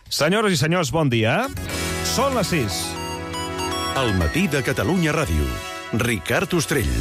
Senyores i senyors, bon dia. Són les 6. El matí de Catalunya Ràdio. Ricard Ostrell.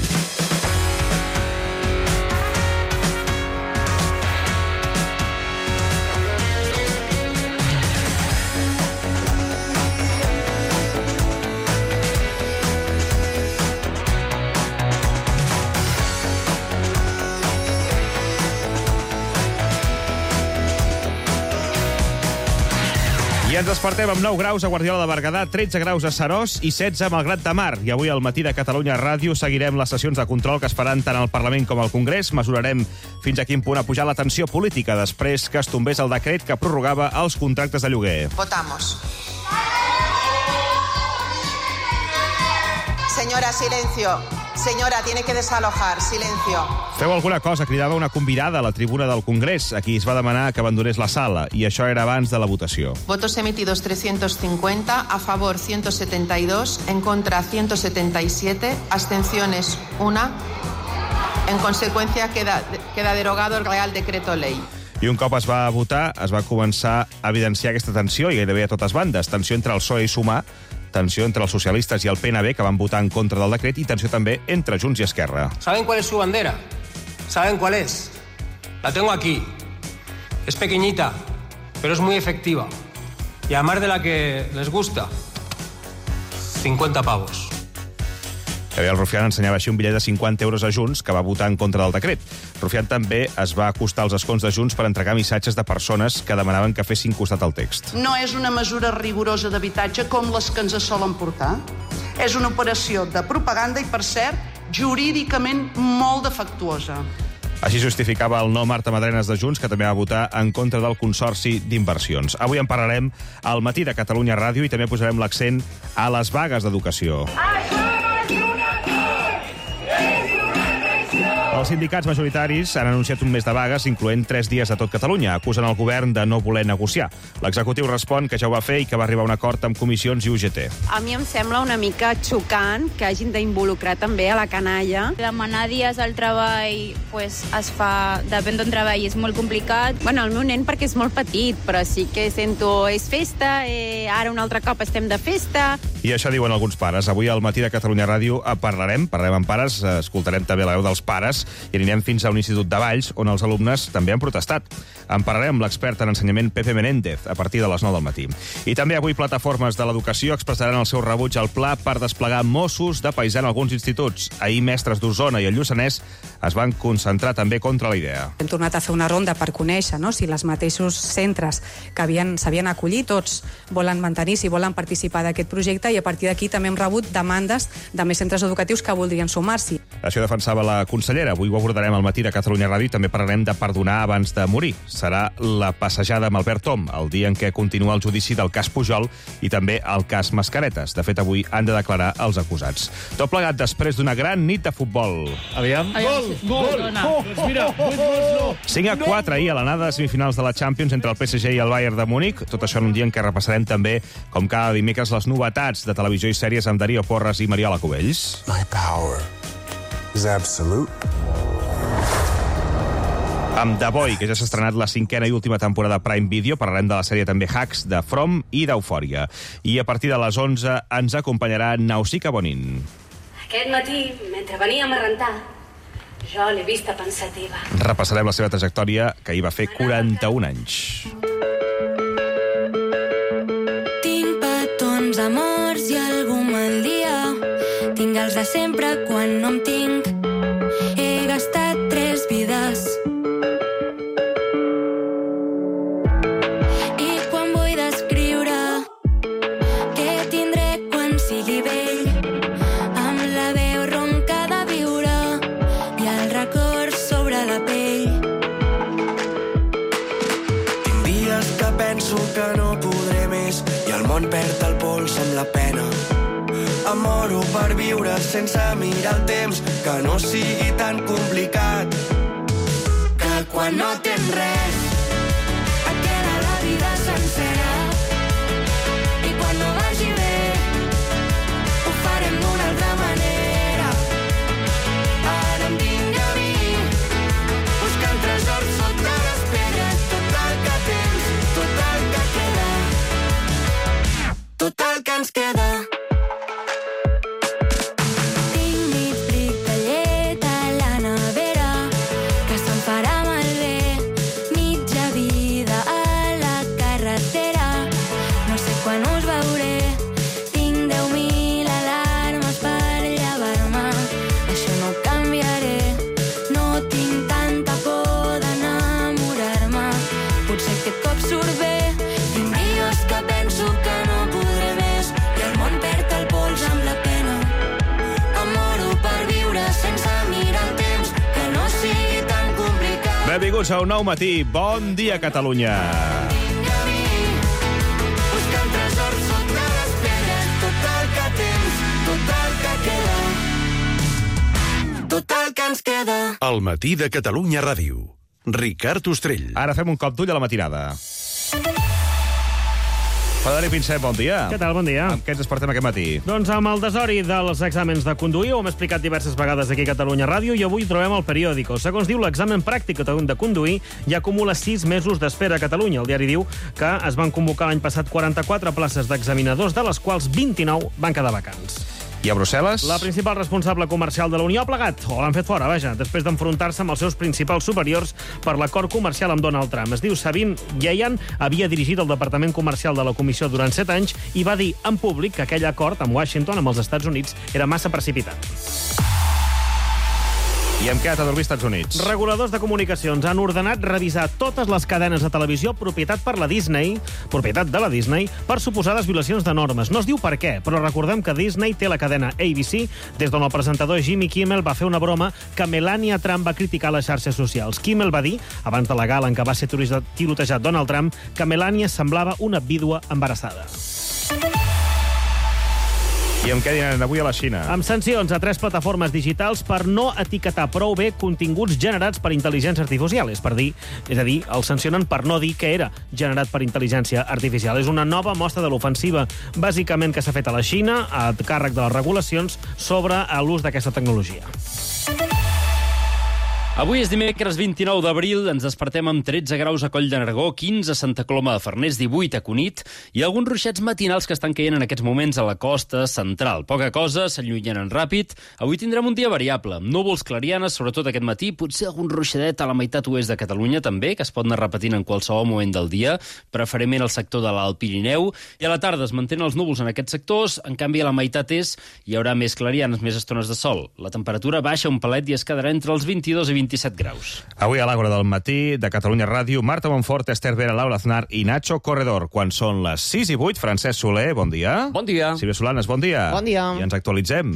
I ens despertem amb 9 graus a Guardiola de Berguedà, 13 graus a Seròs i 16 a Malgrat de Mar. I avui al matí de Catalunya Ràdio seguirem les sessions de control que es faran tant al Parlament com al Congrés. Mesurarem fins a quin punt ha pujat la tensió política després que es tombés el decret que prorrogava els contractes de lloguer. Votamos. Señora, silencio. Señora, tiene que desalojar. Silencio. Feu alguna cosa, cridava una convidada a la tribuna del Congrés, a qui es va demanar que abandonés la sala, i això era abans de la votació. Votos emitidos 350, a favor 172, en contra 177, abstenciones 1. En consecuencia, queda derogado el Real Decreto Ley. I un cop es va votar, es va començar a evidenciar aquesta tensió, i gairebé a totes bandes. Tensió entre el PSOE i Sumar, tensió entre els socialistes i el PNB, que van votar en contra del decret, i tensió també entre Junts i Esquerra. ¿Saben cuál es su bandera? ¿Saben cuál es? La tengo aquí. Es pequeñita, pero es muy efectiva. Y además de la que les gusta, 50 pavos. El Rufián ensenyava així un bitllet de 50 euros a Junts, que va votar en contra del decret. Rufián també es va acostar als escons de Junts per entregar missatges de persones que demanaven que fessin costat al text. No és una mesura rigorosa d'habitatge com les que ens solen portar. És una operació de propaganda i, per cert, jurídicament molt defectuosa. Així justificava el no Marta Madrenes de Junts, que també va votar en contra del Consorci d'Inversions. Avui en parlarem al matí de Catalunya Ràdio i també posarem l'accent a les vagues d'educació. Els sindicats majoritaris han anunciat un mes de vagues, incloent 3 dies a tot Catalunya. Acusen el govern de no voler negociar. L'executiu respon que ja ho va fer i que va arribar a un acord amb comissions i UGT. A mi em sembla una mica xocant que hagin d'involucrar també a la canalla. Demanar dies al treball es fa, depèn d'on treballi, és molt complicat. Bueno, el meu nen perquè és molt petit, però sí que sento, és festa, ara un altre cop estem de festa. I això diuen alguns pares. Avui al matí de Catalunya Ràdio parlarem amb pares, escoltarem també la veu dels pares i anirem fins a un institut de Valls on els alumnes també han protestat. En parlarem amb l'expert en ensenyament Pepe Menéndez a partir de les 9 del matí. I també avui plataformes de l'educació expressaran el seu rebuig al pla per desplegar Mossos de paisà en alguns instituts. Ahir mestres d'Osona i el Lluçanès es van concentrar també contra la idea. Hem tornat a fer una ronda per conèixer si els mateixos centres que s'havien acollit, tots volen mantenir, si volen participar d'aquest projecte, i a partir d'aquí també hem rebut demandes de més centres educatius que voldrien sumar-s'hi. Això defensava la consellera. Avui ho abordarem al matí de Catalunya Ràdio i també parlarem de perdonar abans de morir. Serà la passejada amb Albert Tom, el dia en què continua el judici del cas Pujol i també el cas Mascaretes. De fet, avui han de declarar els acusats. Tot plegat després d'una gran nit de futbol. Aviam. Gol! Doncs mira, 8 gols no. 5-4 ahir a l'anada de semifinals de la Champions entre el PSG i el Bayern de Múnich. Tot això en un dia en què repassarem també, com cada dimecres, les novetats de televisió i sèries amb Darío Porras i Mariola Cubells. My power is absolute. Amb The Boy, que ja s'ha estrenat la 5a i última temporada de Prime Video. Parlarem de la sèrie també Hacks, de From i d'Eufòria. I a partir de les 11 ens acompanyarà Nausicaa Bonin. Aquest matí, mentre veníem a rentar, jo l'he vista pensativa. Repassarem la seva trajectòria, que hi va fer 41 anys. Tinc petons, amors i algú mal dia. Tinc els de sempre quan no em tinc. He gastat 3 vides. Que no podré més i el món perd el pols amb la pena. Em moro per viure sense mirar el temps, que no sigui tan complicat, que quan no tens res et queda la vida sencera, i quan no vagi bé ho farem d'una altra manera. Ara em vinc a mi buscant tresors sota les pedres, tot el que tens, tot el que queda. Benvinguts a un nou matí. Bon dia, Catalunya. Buscant tresors sota les pedres, tot el que tens, tot el que queda, tot el que ens queda. El matí de Catalunya Ràdio. Ricard Ostrell. Ara fem un cop d'ull a la matinada. Frederic Pinsent, bon dia. Què tal, bon dia. Amb què ens despertem aquest matí? Doncs amb el desori dels exàmens de conduir, ho hem explicat diverses vegades aquí a Catalunya Ràdio, i avui trobem el periòdico. Segons diu l'examen pràctic de conduir, ja acumula 6 mesos d'espera a Catalunya. El diari diu que es van convocar l'any passat 44 places d'examinadors, de les quals 29 van quedar vacants. I a Brussel·les? La principal responsable comercial de la Unió ha plegat, o l'han fet fora, vaja, després d'enfrontar-se amb els seus principals superiors per l'acord comercial amb Donald Trump. Es diu Sabine Yeyan, havia dirigit el Departament Comercial de la Comissió durant 7 anys i va dir en públic que aquell acord amb Washington, amb els Estats Units, era massa precipitat. I amb què ha d'adormir als Estats Units? Reguladors de comunicacions han ordenat revisar totes les cadenes de televisió propietat de la Disney, per suposades violacions de normes. No es diu per què, però recordem que Disney té la cadena ABC, des d'on el presentador Jimmy Kimmel va fer una broma que Melania Trump va criticar a les xarxes socials. Kimmel va dir, abans de la gala en què va ser tirotejat Donald Trump, que Melania semblava una vídua embarassada. I amb què dinaran avui a la Xina? Amb sancions a 3 plataformes digitals per no etiquetar prou bé continguts generats per intel·ligència artificial. És a dir, els sancionen per no dir que era generat per intel·ligència artificial. És una nova mostra de l'ofensiva, bàsicament, que s'ha fet a la Xina, a càrrec de les regulacions, sobre l'ús d'aquesta tecnologia. Avui és dimecres 29 d'abril, ens despertem amb 13 graus a Coll de Nargó, 15 a Santa Coloma de Farners, 18 a Cunit i alguns ruixats matinals que estan caient en aquests moments a la costa central. Poca cosa, s'allunyaran ràpid. Avui tindrem un dia variable, amb núvols clarianes, sobretot aquest matí, potser algun ruixadet a la meitat oest de Catalunya també, que es pot anar repetint en qualsevol moment del dia, preferentment al sector de l'Alt Pirineu, i a la tarda es mantenen els núvols en aquests sectors, en canvi a la meitat est hi haurà més clarianes, més estones de sol. La temperatura baixa un pelet i es quedarà entre els 22 i 27 graus. Avui a l'Àgora del matí de Catalunya Ràdio, Marta Monfort, Esther Vera, Laura Aznar i Nacho Corredor. Quan són les 6 i 8, Francesc Soler, bon dia. Bon dia. Sílvia Solanes, bon dia. Bon dia. I ens actualitzem.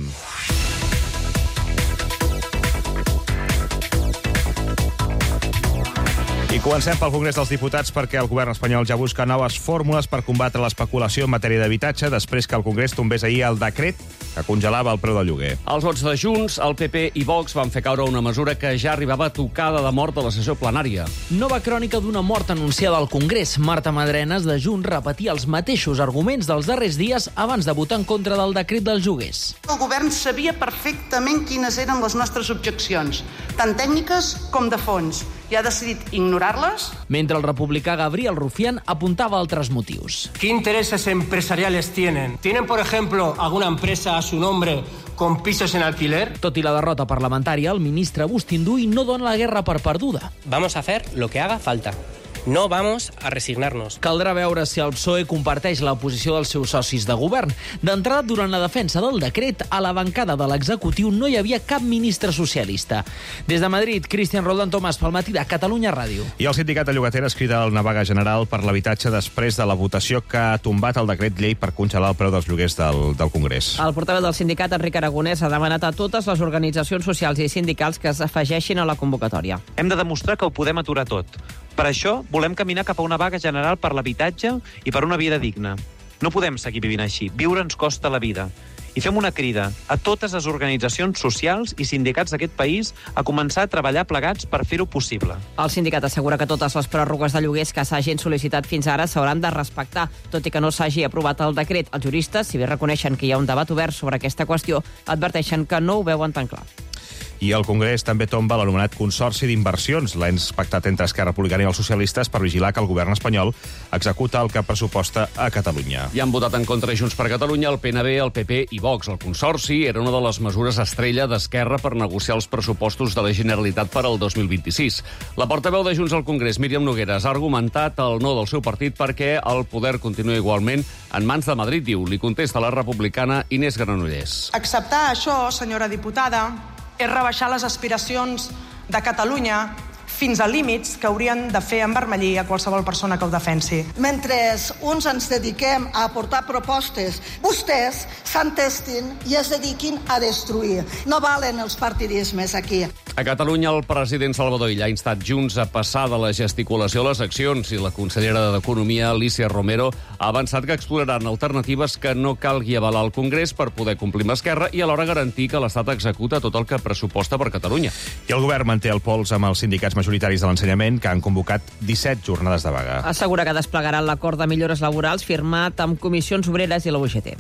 I comencem pel Congrés dels Diputats perquè el govern espanyol ja busca noves fórmules per combatre l'especulació en matèria d'habitatge després que el Congrés tombés ahir el decret que congelava el preu del lloguer. Els vots de Junts, el PP i Vox van fer caure una mesura que ja arribava tocada de mort a la sessió plenària. Nova crònica d'una mort anunciada al Congrés. Marta Madrenes, de Junts, repetia els mateixos arguments dels darrers dies abans de votar en contra del decret dels lloguers. El govern sabia perfectament quines eren les nostres objeccions, tant tècniques com de fons, i ha decidit ignorar-les. Mentre el republicà Gabriel Rufián apuntava altres motius. ¿Qué intereses empresariales tienen? ¿Tienen, por ejemplo, alguna empresa a su nombre con pisos en alquiler? Tot i la derrota parlamentària, el ministre Agustín Duy no dona la guerra per perduda. Vamos a hacer lo que haga falta. No vamos a resignarnos. Caldrà veure si el PSOE comparteix la posició dels seus socis de govern. D'entrada, durant la defensa del decret, a la bancada de l'executiu no hi havia cap ministre socialista. Des de Madrid, Cristian Roldán Tomàs, pel matí de Catalunya Ràdio. I el sindicat de llogateres crida una vaga general per l'habitatge després de la votació que ha tombat el decret llei per congelar el preu dels lloguers del Congrés. El portaveu del sindicat, Enric Aragonès, ha demanat a totes les organitzacions socials i sindicals que s'afegeixin a la convocatòria. Hem de demostrar que ho podem aturar tot. Per això, volem caminar cap a una vaga general per l'habitatge i per una vida digna. No podem seguir vivint així. Viure ens costa la vida. I fem una crida a totes les organitzacions socials i sindicats d'aquest país a començar a treballar plegats per fer-ho possible. El sindicat assegura que totes les pròrrogues de lloguers que s'hagin sol·licitat fins ara s'hauran de respectar, tot i que no s'hagi aprovat el decret. Els juristes, si bé reconeixen que hi ha un debat obert sobre aquesta qüestió, adverteixen que no ho veuen tan clar. I el Congrés també tomba l'anomenat Consorci d'Inversions, l'ens pactat entre Esquerra Republicana i els socialistes per vigilar que el govern espanyol executa el que pressuposta a Catalunya. I han votat en contra Junts per Catalunya, el PNB, el PP i Vox. El Consorci era una de les mesures estrella d'Esquerra per negociar els pressupostos de la Generalitat per al 2026. La portaveu de Junts al Congrés, Míriam Nogueras, ha argumentat el no del seu partit perquè el poder continua igualment en mans de Madrid, diu. Li contesta la republicana Inés Granollers. Acceptar això, senyora diputada, és rebaixar les aspiracions de Catalunya fins a límits que haurien de fer envermellir a qualsevol persona que ho defensi. Mentre uns ens dediquem a aportar propostes, vostès s'entestin i es dediquin a destruir. No valen els partidismes aquí. A Catalunya, el president Salvador Illa ha instat Junts a passar de la gesticulació a les accions i la consellera d'Economia, Alícia Romero, ha avançat que exploraran alternatives que no calgui avalar al Congrés per poder complir amb Esquerra i alhora garantir que l'Estat executa tot el que pressuposta per Catalunya. I el govern manté el pols amb els sindicats majoritaris de l'ensenyament, que han convocat 17 jornades de vaga. Assegura que desplegaran l'acord de millores laborals firmat amb Comissions Obreres i la UGT.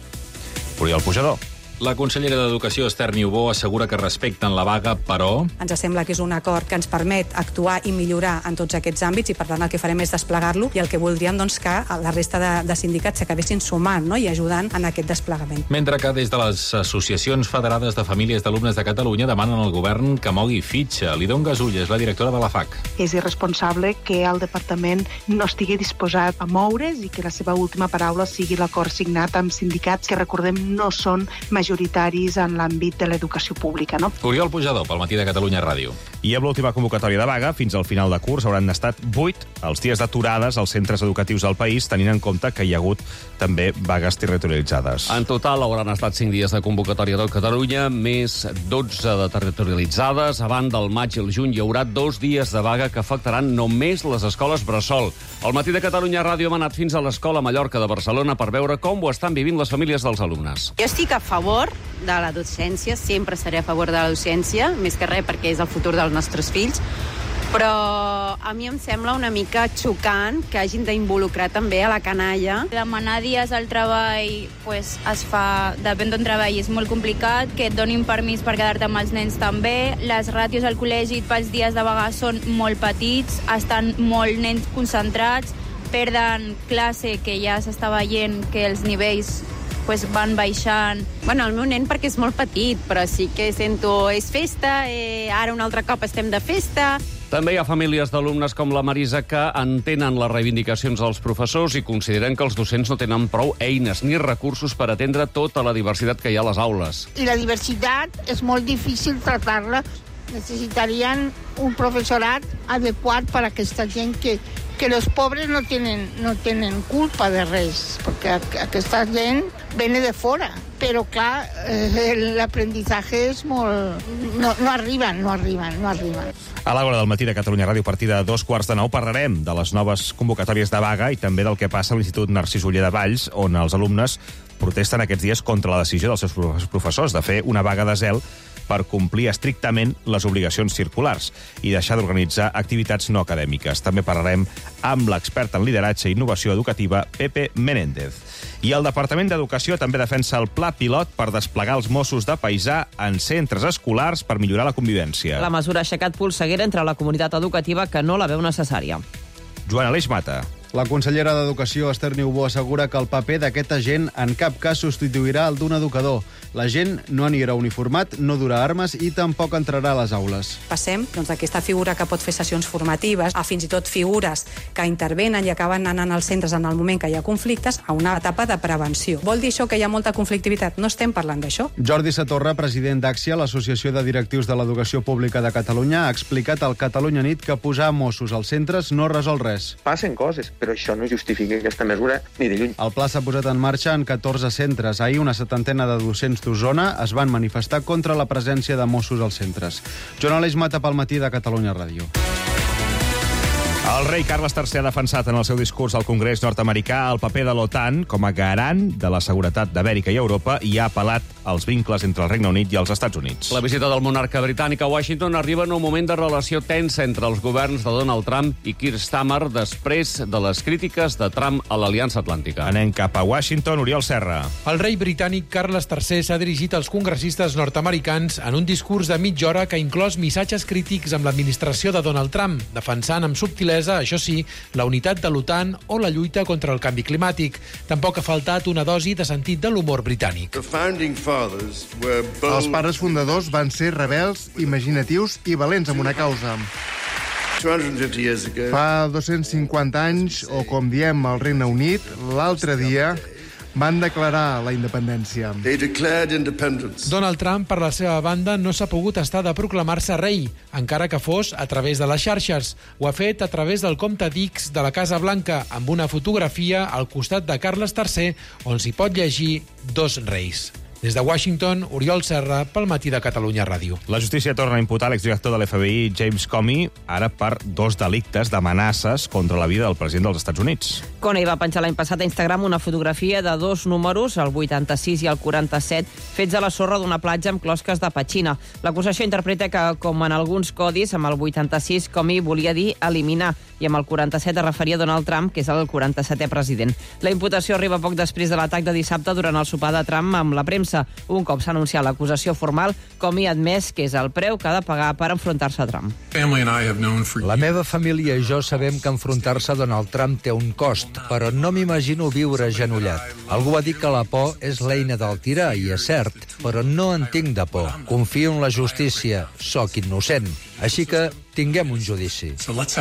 Oriol Pujador. La consellera d'Educació, Esther Niubó, assegura que respecten la vaga, però... Ens sembla que és un acord que ens permet actuar i millorar en tots aquests àmbits i, per tant, el que farem és desplegar-lo i el que voldríem doncs, que la resta de sindicats s'acabessin sumant, no?, i ajudant en aquest desplegament. Mentre que des de les associacions federades de famílies d'alumnes de Catalunya demanen al govern que mogui fitxa. Lidon Gasulla és la directora de la FAC. És irresponsable que el departament no estigui disposat a moure's i que la seva última paraula sigui l'acord signat amb sindicats que, recordem, no són majoritaris en l'àmbit de l'educació pública, no? Oriol Pujador, pel Matí de Catalunya Ràdio. I amb l'última convocatòria de vaga, fins al final de curs hauran estat 8 els dies d'aturades als centres educatius del país, tenint en compte que hi ha hagut també vagues territorialitzades. En total hauran estat 5 dies de convocatòria de Catalunya, més 12 de territorialitzades. A banda, al maig i el juny hi haurà 2 dies de vaga que afectaran només les escoles bressol. Al Matí de Catalunya Ràdio hem anat fins a l'Escola Mallorca de Barcelona per veure com ho estan vivint les famílies dels alumnes. Jo estic a favor de la docència, sempre seré a favor de la docència, més que res perquè és el futur dels nostres fills, però a mi em sembla una mica xocant que hagin d'involucrar també a la canalla. Demanar dies al treball pues, es fa, depèn d'on treball, és molt complicat, que et donin permís per quedar-te amb els nens també. Les ràtios al col·legi pels dies de vaga són molt petits, estan molt nens concentrats, perden classe, que ja s'està veient que els nivells pues van baixant. Bueno, el meu nen perquè és molt petit, però sí que sento, és festa, ara un altre cop estem de festa. També hi ha famílies d'alumnes com la Marisa que entenen les reivindicacions dels professors i consideren que els docents no tenen prou eines ni recursos per atendre tota la diversitat que hi ha a les aules. I la diversitat és molt difícil tractar-la. Necessitarien un professorat adequat per a aquesta gent que los pobres no tenen culpa de res, perquè aquesta gent viene de fora. Però, clar, l'aprendizaje és molt... No arriben. A l'hora del Matí de Catalunya Ràdio, a partir de 2:15, parlarem de les noves convocatòries de vaga i també del que passa a l'Institut Narcís Oller de Valls, on els alumnes protesten aquests dies contra la decisió dels seus professors de fer una vaga de zel per complir estrictament les obligacions circulars i deixar d'organitzar activitats no acadèmiques. També parlarem amb l'expert en lideratge i innovació educativa, Pepe Menéndez. I el Departament d'Educació també defensa el pla pilot per desplegar els Mossos de paisà en centres escolars per millorar la convivència. La mesura ha aixecat polseguera entre la comunitat educativa que no la veu necessària. Joan Aleix Mata. La consellera d'Educació, Esther Niubó, assegura que el paper d'aquest agent en cap cas substituirà el d'un educador. L'agent no anirà uniformat, no durà armes i tampoc entrarà a les aules. Passem d'aquesta figura que pot fer sessions formatives a fins i tot figures que intervenen i acaben anant als centres en el moment que hi ha conflictes a una etapa de prevenció. Vol dir això que hi ha molta conflictivitat? No estem parlant d'això. Jordi Satorra, president d'Àxia, l'Associació de Directius de l'Educació Pública de Catalunya, ha explicat al Catalunya Nit que posar Mossos als centres no resol res. Passen coses, però això no justifica aquesta mesura ni de lluny. El pla s'ha posat en marxa en 14 centres. Ahir una 70ena de docents d'Osona es van manifestar contra la presència de Mossos als centres. Joan Aleix Mata pel Matí de Catalunya Ràdio. El rei Carles III ha defensat en el seu discurs al Congrés nord-americà el paper de l'OTAN com a garant de la seguretat d'Amèrica i Europa i ha apel·lat als vincles entre el Regne Unit i els Estats Units. La visita del monarca britànic a Washington arriba en un moment de relació tensa entre els governs de Donald Trump i Keir Starmer després de les crítiques de Trump a l'Aliança Atlàntica. Anem cap a Washington, Oriol Serra. El rei britànic Carles III s'ha dirigit als congressistes nord-americans en un discurs de mitja hora que ha inclòs missatges crítics amb l'administració de Donald Trump, defensant amb subtilesa, això sí, la unitat de l'OTAN o la lluita contra el canvi climàtic. Tampoc ha faltat una dosi de sentit de l'humor britànic. Els pares fundadors van ser rebels, imaginatius i valents amb una causa. Fa 250 anys, o com diem al Regne Unit, l'altre dia, van declarar la independència. Donald Trump, per la seva banda, no s'ha pogut estar de proclamar-se rei, encara que fos a través de les xarxes. Ho ha fet a través del compte d'X de la Casa Blanca, amb una fotografia al costat de Carles III, on s'hi pot llegir dos reis. Des de Washington, Oriol Serra, pel Matí de Catalunya Ràdio. La justícia torna a imputar l'exdirector de l'FBI, James Comey, ara per 2 delictes d'amenaces contra la vida del president dels Estats Units. Comey va penjar l'any passat a Instagram una fotografia de 2 números, el 86 i el 47, fets a la sorra d'una platja amb closques de petxina. L'acusació interpreta que, com en alguns codis, amb el 86 Comey volia dir eliminar, i amb el 47 es referia a Donald Trump, que és el 47è president. La imputació arriba poc després de l'atac de dissabte durant el sopar de Trump amb la premsa. Un cop s'ha anunciat l'acusació formal, Comey ha admès que és el preu que ha de pagar per enfrontar-se a Trump. La meva família i jo sabem que enfrontar-se a Donald Trump té un cost, però no m'imagino viure agenollat. Algú va dir que la por és l'eina del tirà, i és cert, però no en tinc de por. Confio en la justícia, sóc innocent. Així que tinguem un judici.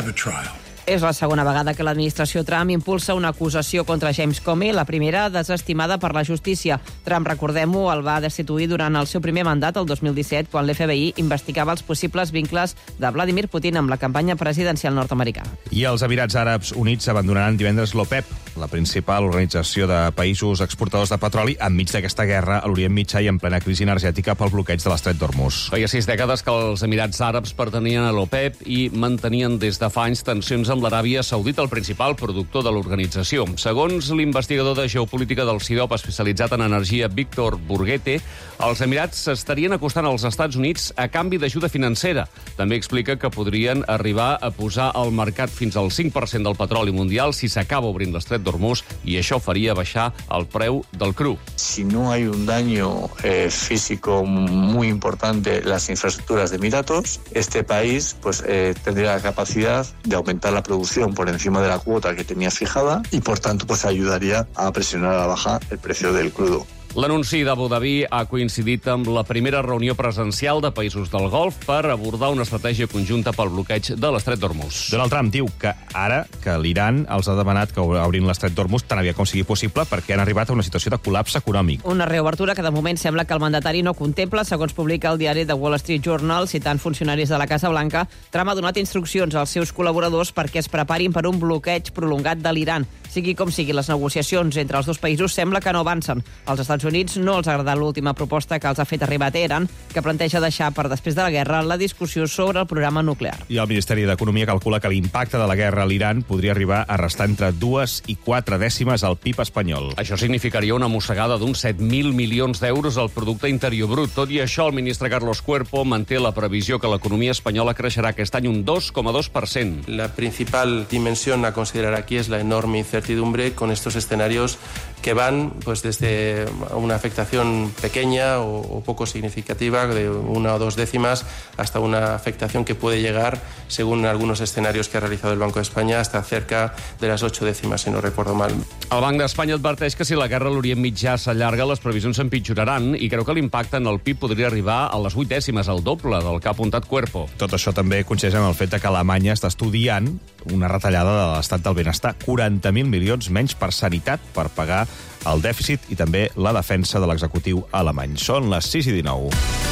És la segona vegada que l'administració Trump impulsa una acusació contra James Comey, la primera desestimada per la justícia. Trump, recordem-ho, el va destituir durant el seu primer mandat, el 2017, quan l'FBI investigava els possibles vincles de Vladimir Putin amb la campanya presidencial nord-americana. I els Emirats Àrabs Units abandonaran divendres l'OPEP, la principal organització de països exportadors de petroli, enmig d'aquesta guerra a l'Orient Mitjà i en plena crisi energètica pel bloqueig de l'Estret d'Hormuz. Feia 6 dècades que els Emirats Àrabs pertanien a l'OPEP i mantenien des de fa anys tensions amb l'Aràbia Saudita, el principal productor de l'organització. Segons l'investigador de geopolítica del CIDOP especialitzat en energia, Víctor Burguete, els Emirats s'estarien acostant als Estats Units a canvi d'ajuda financera. També explica que podrien arribar a posar al mercat fins al 5% del petroli mundial si s'acaba obrint l'Estret d'Hormuz, i això faria baixar el preu del cru. Si no hay un daño físico muy importante en las infraestructuras de Emiratos, este país tendría la capacidad de aumentar la producción por encima de la cuota que tenía fijada y, por tanto, ayudaría a presionar a la baja el precio del crudo. L'anunci d'Abu Dhabi ha coincidit amb la primera reunió presencial de països del Golf per abordar una estratègia conjunta pel bloqueig de l'Estret d'Hormuz. Donald Trump diu que ara que l'Iran els ha demanat que obrin l'Estret d'Hormuz tan aviat com sigui possible perquè han arribat a una situació de col·lapse econòmic. Una reobertura que de moment sembla que el mandatari no contempla, segons publica el diari The Wall Street Journal, citant funcionaris de la Casa Blanca. Trump ha donat instruccions als seus col·laboradors perquè es preparin per un bloqueig prolongat de l'Iran. Sigui com sigui, les negociacions entre els dos països sembla que no avancen. Els Estats Units no els ha agradat l'última proposta que els ha fet arribar a Teheran, que planteja deixar per després de la guerra la discussió sobre el programa nuclear. I el Ministeri d'Economia calcula que l'impacte de la guerra a l'Iran podria arribar a restar entre 2 i 4 dècimes al PIB espanyol. Això significaria una mossegada d'uns 7.000 milions d'euros al producte interior brut. Tot i això, el ministre Carlos Cuerpo manté la previsió que l'economia espanyola creixerà aquest any un 2,2%. La principal dimensión a considerar aquí es la enorme incertidumbre con estos escenarios que van desde una afectación pequeña o poco significativa, de 1 o 2 décimas, hasta una afectación que puede llegar, según algunos escenarios que ha realizado el Banco de España, hasta cerca de las 8 décimas, si no recuerdo mal. El Banc d'Espanya adverteix que si la guerra a l'Orient Mitjà s'allarga, les previsions s'empitjoraran i creu que l'impacte en el PIB podria arribar a les 8 dècimes, el doble del que ha apuntat Cuerpo. Tot això també coincideix amb el fet que Alemanya està estudiant una retallada de l'estat del benestar. 40.000 milions menys per sanitat per pagar el dèficit i també la defensa de l'executiu alemany. Són les 6:19.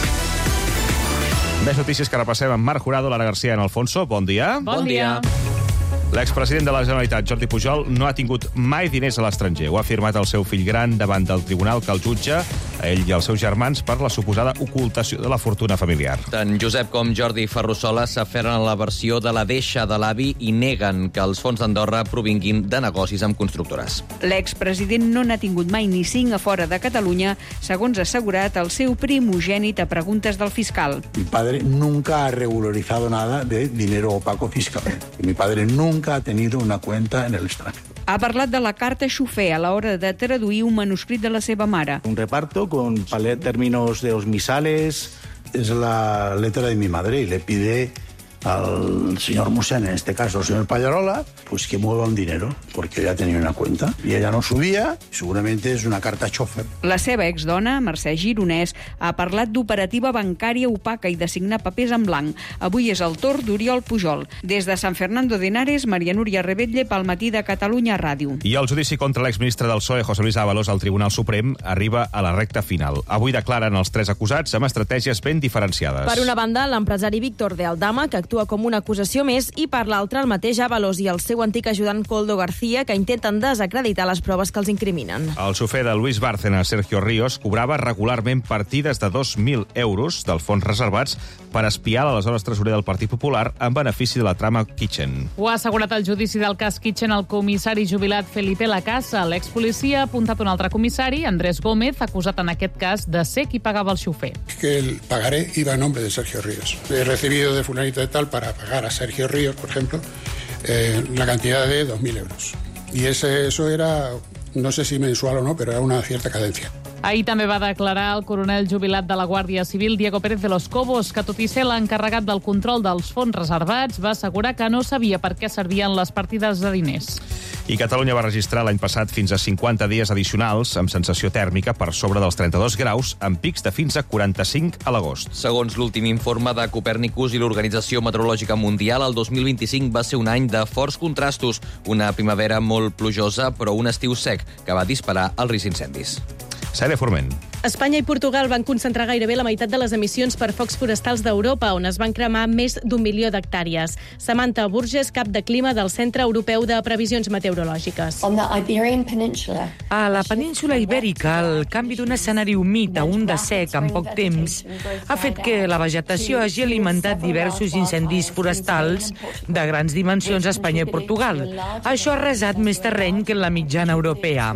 Més notícies que repassem amb Marc Jurado, Lara García i Alfonso. Bon dia. Bon dia. L'expresident de la Generalitat, Jordi Pujol, no ha tingut mai diners a l'estranger. Ho ha afirmat el seu fill gran davant del tribunal que el jutja, a ell i als seus germans, per la suposada ocultació de la fortuna familiar. Tant Josep com Jordi Ferrusola s'aferren a la versió de la deixa de l'avi i neguen que els fons d'Andorra provinguin de negocis amb constructores. L'expresident no n'ha tingut mai ni 5 a fora de Catalunya, segons ha assegurat el seu primogènit a preguntes del fiscal. Mi padre nunca ha regularizado nada de dinero opaco fiscal. Mi padre nunca ha tenido una cuenta en el extranjero. Ha parlat de la carta xofer a l'hora de traduir un manuscrit de la seva mare. Un reparto con términos de los misales. Es la letra de mi madre y le pide al señor Musén, en este caso el señor Pallarola, pues que mueva un dinero, porque ella tenía una cuenta y ella no subía, seguramente es una carta chofer. La seva exdona, Mercè Gironès, ha parlat d'operativa bancària opaca i de signar papers en blanc. Avui és el torn d'Oriol Pujol. Des de San Fernando de Henares, Maria Núria Rebetlle, pel Matí de Catalunya Ràdio. I el judici contra l'exministre del PSOE, José Luis Ábalos, al Tribunal Suprem, arriba a la recta final. Avui declaren els 3 acusats amb estratègies ben diferenciades. Per una banda, l'empresari Víctor de Aldama, que actua com una acusació més, i per l'altra el mateix Ábalos i el seu antic ajudant Koldo García, que intenten desacreditar les proves que els incriminen. El xofer de Luis Bárcena, Sergio Ríos, cobrava regularment partides de 2.000 euros dels fons reservats per espiar l'aleshores tresorer del Partit Popular en benefici de la trama Kitchen. Ho ha assegurat el judici del cas Kitchen el comissari jubilat Felipe Lacasa. L'expolicia ha apuntat un altre comissari, Andrés Gómez, acusat en aquest cas de ser qui pagava el xofer. Que el pagaré iba a nombre de Sergio Ríos. He recibido de fulanito de tal para pagar a Sergio Ríos, por ejemplo, la cantidad de 2.000 euros. Y eso era, no sé si mensual o no, pero era una cierta cadencia. Ahir també va declarar el coronel jubilat de la Guàrdia Civil, Diego Pérez de los Cobos, que tot i ser l'encarregat del control dels fons reservats, va assegurar que no sabia per què servien les partides de diners. I Catalunya va registrar l'any passat fins a 50 dies addicionals amb sensació tèrmica per sobre dels 32 graus, amb pics de fins a 45 a l'agost. Segons l'últim informe de Copèrnicus i l'Organització Meteorològica Mundial, el 2025 va ser un any de forts contrastos, una primavera molt plujosa, però un estiu sec, que va disparar el risc d'incendis. Cèlia Forment. Espanya i Portugal van concentrar gairebé la meitat de les emissions per focs forestals d'Europa, on es van cremar més d'1 milió d'hectàrees. Samantha Burgess, cap de clima del Centre Europeu de Previsions Meteorològiques. A la península Ibèrica, el canvi d'un escenari humit a un de sec en poc temps ha fet que la vegetació hagi alimentat diversos incendis forestals de grans dimensions a Espanya i Portugal. Això ha arrasat més terreny que en la mitjana europea.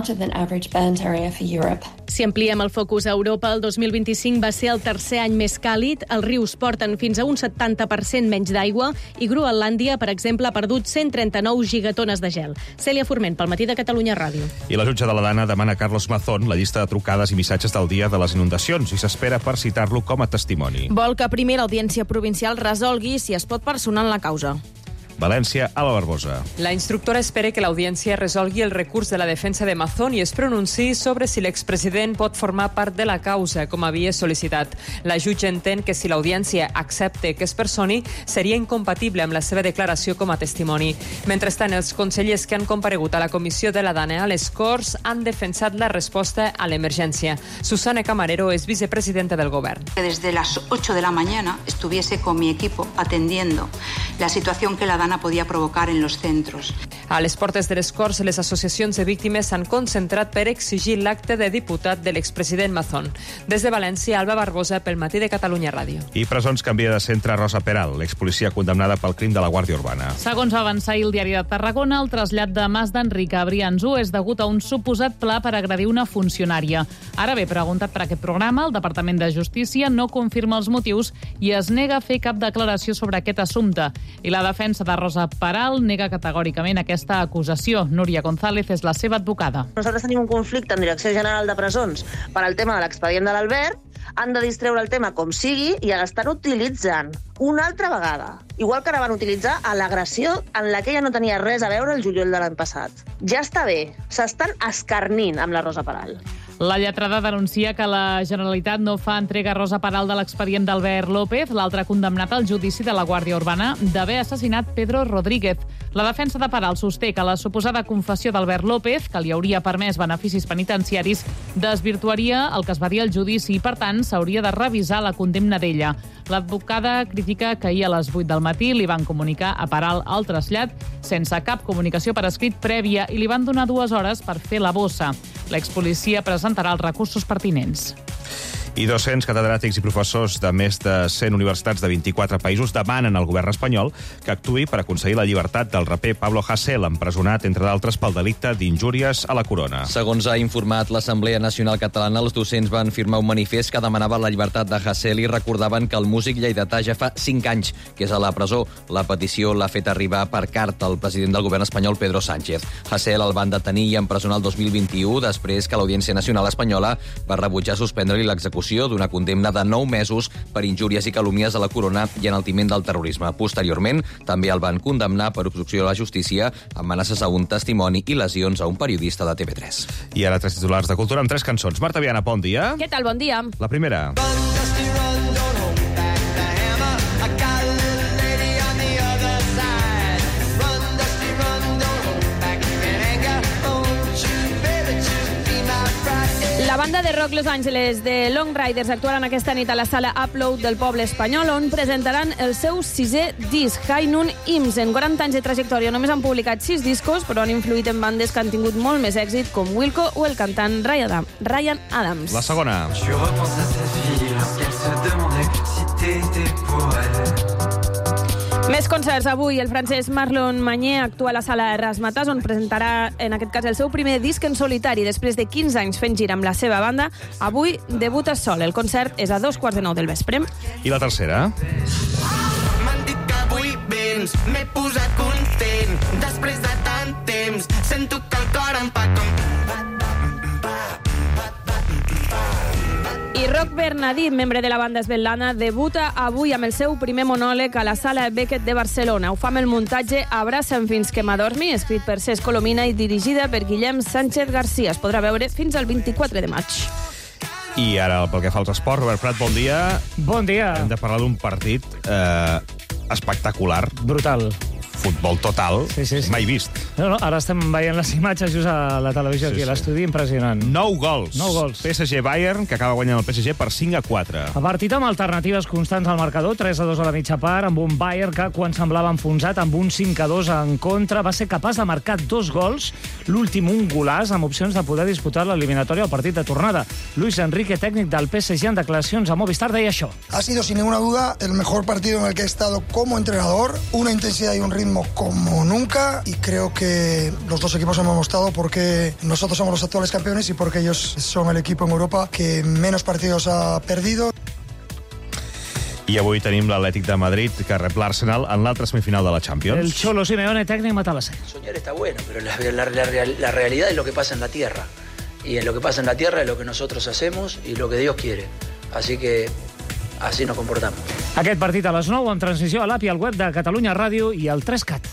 Si ampliem el focus a Europa, el 2025 va ser el tercer any més càlid. Els rius porten fins a un 70% menys d'aigua i Groenlàndia, per exemple, ha perdut 139 gigatones de gel. Cèlia Forment, pel Matí de Catalunya Ràdio. I la jutge de la Dana demana a Carlos Mazón la llista de trucades i missatges del dia de les inundacions i s'espera per citar-lo com a testimoni. Vol que primer l'Audiència Provincial resolgui si es pot personar en la causa. València, Alba Barbosa. La instructora espera que l'Audiència resolgui el recurs de la defensa de Mazón i es pronunciï sobre si l'expresident pot formar part de la causa, com havia sol·licitat. La jutge entén que si l'Audiència accepta que es personi, seria incompatible amb la seva declaració com a testimoni. Mentrestant, els consellers que han comparegut a la comissió de la Dana a les Corts han defensat la resposta a l'emergència. Susana Camarero és vicepresidenta del govern. Desde las 8 de la mañana estuviese con mi equipo atendiendo la situación que la Dana podía provocar en los centros. A les portes de les Corts, les associacions de víctimes s'han concentrat per exigir l'acte de diputat de l'expresident Mazón. Des de València, Alba Barbosa, pel Matí de Catalunya Ràdio. I presons canvia de centre Rosa Peral, l'expolicia condemnada pel crim de la Guàrdia Urbana. Segons va avançar el diari de Tarragona, el trasllat de Mas d'Enric a Briançó és degut a un suposat pla per agredir una funcionària. Ara bé, preguntat per aquest programa, el Departament de Justícia no confirma els motius i es nega a fer cap declaració sobre aquest assumpte. I la defensa de Rosa Peral nega categòricament aquesta acusació. Núria González és la seva advocada. Nosaltres tenim un conflicte amb Direcció General de Presons per al tema de l'expedient de l'Albert, han de distreure el tema com sigui i l'estan utilitzant una altra vegada. Igual que ara van utilitzar a l'agressió en la que ella no tenia res a veure el juliol de l'any passat. Ja està bé, s'estan escarnint amb la Rosa Peral. La lletrada denuncia que la Generalitat no fa entrega a Rosa Peral de l'expedient d'Albert López, l'altre condemnat al judici de la Guàrdia Urbana d'haver assassinat Pedro Rodríguez. La defensa de Peral sosté que la suposada confessió d'Albert López, que li hauria permès beneficis penitenciaris, desvirtuaria el que es va dir al judici i, per tant, s'hauria de revisar la condemna d'ella. L'advocada critica que ahir a les 8 del matí li van comunicar a Peral el trasllat sense cap comunicació per escrit prèvia i li van donar 2 hores per fer la bossa. L'expolicia presentarà els recursos pertinents. I 200 catedràtics i professors de més de 100 universitats de 24 països demanen al govern espanyol que actuï per aconseguir la llibertat del raper Pablo Hasél, empresonat, entre d'altres, pel delicte d'injúries a la corona. Segons ha informat l'Assemblea Nacional Catalana, els docents van firmar un manifest que demanava la llibertat de Hasél i recordaven que el músic lleidatà ja fa 5 anys que és a la presó. La petició l'ha fet arribar per carta al president del govern espanyol, Pedro Sánchez. Hasél el van detenir i empresonar el 2021 després que l'Audiència Nacional Espanyola va rebutjar suspendre-li l'execució d'una condemna de 9 mesos per injúries i calúmnies a la corona i enaltiment del terrorisme. Posteriorment, també el van condemnar per obstrucció a la justícia, amenaces a un testimoni i lesions a un periodista de TV3. I ara 3 titulars de cultura amb 3 cançons. Marta Viana, bon dia. Què tal? Bon dia. La primera. La banda de rock Los Angeles de Long Riders actuaran aquesta nit a la sala Upload del poble espanyol, on presentaran el seu 6è disc, High Noon Hymns. En 40 anys de trajectòria només han publicat 6 discos, però han influït en bandes que han tingut molt més èxit, com Wilco o el cantant Ryan Adams. La segona. Je repense à cette fille lorsqu'elle se demandait si t'étais pour elle. Més concerts. Avui el francès Marlon Magné actua a la sala Razzmatazz, on presentarà, en aquest cas, el seu primer disc en solitari. Després de 15 anys fent gira amb la seva banda, avui debuta sol. El concert és a 2:15 del vespre. I la tercera? M'han dit que avui vens, m'he posat content. Després de tant temps, sento que el cor em fa com... I Roc Bernadí, membre de la banda Svetlana, debuta avui amb el seu primer monòleg a la Sala Beckett de Barcelona. Ho fa amb el muntatge Abraça'm fins que m'adormi, escrit per Cesc Colomina i dirigida per Guillem Sánchez García. Es podrà veure fins al 24 de maig. I ara, pel que fa als esports, Robert Prat, bon dia. Bon dia. Hem de parlar d'un partit espectacular. Brutal. Futbol total, sí. Mai vist. No, ara estem veient les imatges just a la televisió aquí, a l'estudi, impressionant. 9 gols. 9 gols. PSG-Bayern, que acaba guanyant el PSG per 5-4. A partit amb alternatives constants al marcador, 3-2 a la mitja part, amb un Bayern que, quan semblava enfonsat, amb un 5-2 en contra, va ser capaç de marcar 2 gols, l'últim un golaç, amb opcions de poder disputar l'eliminatòria al partit de tornada. Luis Enrique, tècnic del PSG, en declaracions a Movistar, deia això. Ha sido, sin ninguna duda, el mejor partido en el que he estado como entrenador, una intensidad y un ritmo como nunca, y creo que los dos equipos hemos mostrado porque nosotros somos los actuales campeones y porque ellos son el equipo en Europa que menos partidos ha perdido. I avui tenim l'Atlètic de Madrid, que rep l'Arsenal en l'altra semifinal de la Champions. El Cholo Simeone, tècnic Matalaser. Soñar está bueno, pero la realidad es lo que pasa en la tierra. Y en lo que pasa en la tierra es lo que nosotros hacemos y lo que Dios quiere. Así que así nos comportamos. Aquest partit a les 9 amb transmissió a l'API, al web de Catalunya Ràdio i al 3CAT.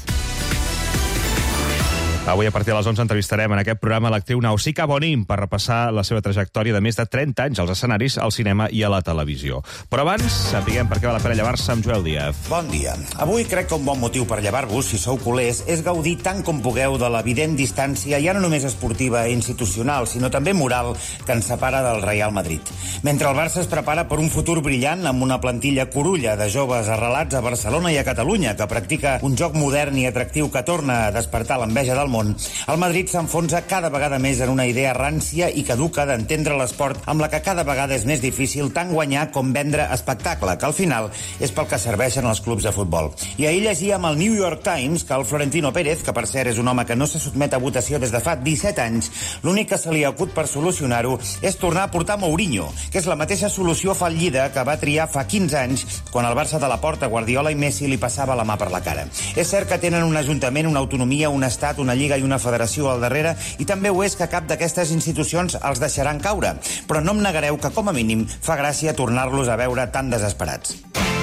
Avui, a partir de les 11, entrevistarem en aquest programa l'actriu Nausicaa Bonin per repassar la seva trajectòria de més de 30 anys als escenaris, al cinema i a la televisió. Però abans, sapiguem per què val la pena llevar-se amb Joel Díaz. Bon dia. Avui crec que un bon motiu per llevar-vos, si sou culers, és gaudir tant com pugueu de l'evident distància, ja no només esportiva i institucional, sinó també moral, que ens separa del Real Madrid. Mentre el Barça es prepara per un futur brillant amb una plantilla corulla de joves arrelats a Barcelona i a Catalunya, que practica un joc modern i atractiu que torna a despertar l'enveja del món, el Madrid s'enfonsa cada vegada més en una idea rància i caduca d'entendre l'esport, amb la que cada vegada és més difícil tant guanyar com vendre espectacle, que al final és pel que serveixen els clubs de futbol. I ahir llegíem al New York Times que el Florentino Pérez, que per cert és un home que no se sotmet a votació des de fa 17 anys, l'únic que se li acut per solucionar-ho és tornar a portar Mourinho, que és la mateixa solució fallida que va triar fa 15 anys quan el Barça de la Porta, Guardiola i Messi li passava la mà per la cara. És cert que tenen un ajuntament, una autonomia, un estat, una lliga i una federació al darrere, i també ho és que cap d'aquestes institucions els deixaran caure. Però no em negareu que, com a mínim, fa gràcia tornar-los a veure tan desesperats.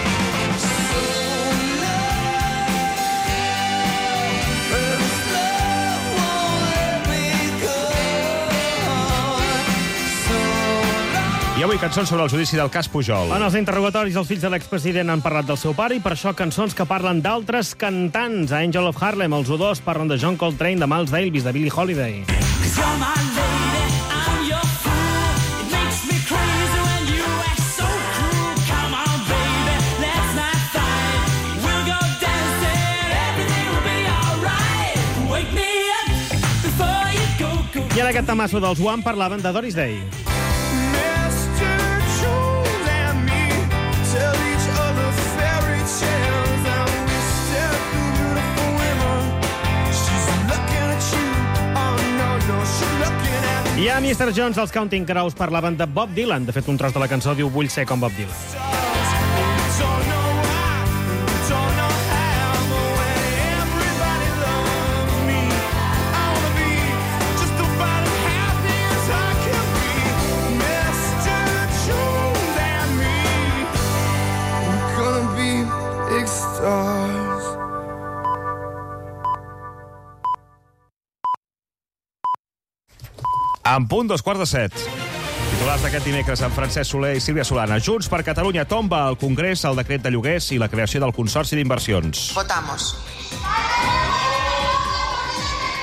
I avui cançons sobre el judici del cas Pujol. En els interrogatoris, els fills de l'expresident han parlat del seu pare i per això cançons que parlen d'altres cantants. A Angel of Harlem, els U2 parlen de John Coltrane, de Miles Davis, de Billie Holiday. I en aquest tamasso dels One parlaven de Doris Day. I a Mr. Jones, els Counting Crows parlaven de Bob Dylan. De fet, un tros de la cançó diu "Vull ser com Bob Dylan". En punt, 6:15. Titulars d'aquest dimecres amb Francesc Soler i Sílvia Solana. Junts per Catalunya tomba al Congrés el decret de lloguers i la creació del Consorci d'Inversions. Votamos.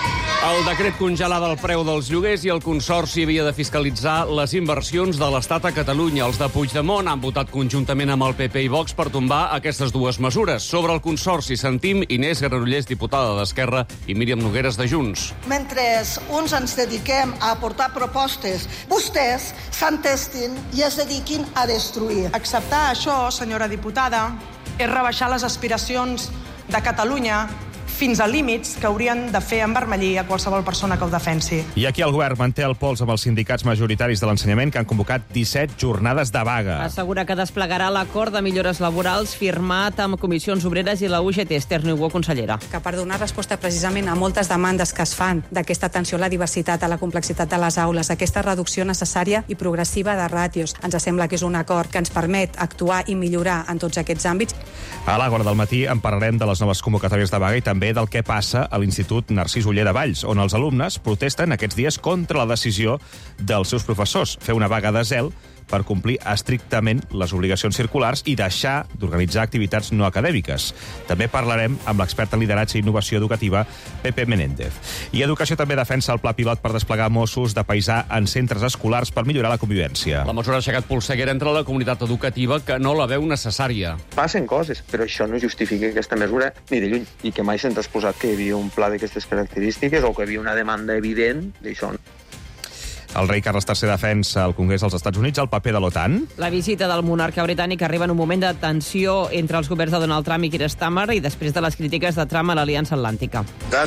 El decret congelava el preu dels lloguers i el Consorci havia de fiscalitzar les inversions de l'Estat a Catalunya. Els de Puigdemont han votat conjuntament amb el PP i Vox per tombar aquestes dues mesures. Sobre el Consorci sentim Inés Granollers, diputada d'Esquerra, i Míriam Nogueres, de Junts. Mentre uns ens dediquem a aportar propostes, vostès s'entestin i es dediquin a destruir. Acceptar això, senyora diputada, és rebaixar les aspiracions de Catalunya fins a límits que haurien de fer envermellir a qualsevol persona que ho defensi. I aquí el govern manté el pols amb els sindicats majoritaris de l'ensenyament que han convocat 17 jornades de vaga. Assegura que desplegarà l'acord de millores laborals firmat amb comissions obreres i la UGT. Esther Niubó, consellera. Que per donar resposta precisament a moltes demandes que es fan d'aquesta atenció a la diversitat, a la complexitat de les aules, aquesta reducció necessària i progressiva de ràtios, ens sembla que és un acord que ens permet actuar i millorar en tots aquests àmbits. A l'Àgora del matí en parlarem de les noves convocatòries de vaga i també del que passa a l'Institut Narcís Oller de Valls, on els alumnes protesten aquests dies contra la decisió dels seus professors, fer una vaga de zel per complir estrictament les obligacions circulars i deixar d'organitzar activitats no acadèmiques. També parlarem amb l'expert en lideratge i innovació educativa, Pepe Menéndez. I Educació també defensa el pla pilot per desplegar Mossos de paisà en centres escolars per millorar la convivència. La mesura ha aixecat polseguera entre la comunitat educativa que no la veu necessària. Passen coses, però això no justifica aquesta mesura ni de lluny. I que mai se'ns ha exposat que hi havia un pla d'aquestes característiques o que hi havia una demanda evident d'això. El rei Carles III defensa al Congrés dels Estats Units el paper de l'OTAN. La visita del monarca britànic arriba en un moment de tensió entre els governs de Donald Trump i Keir Starmer i després de les crítiques de Trump a l'Aliança Atlàntica.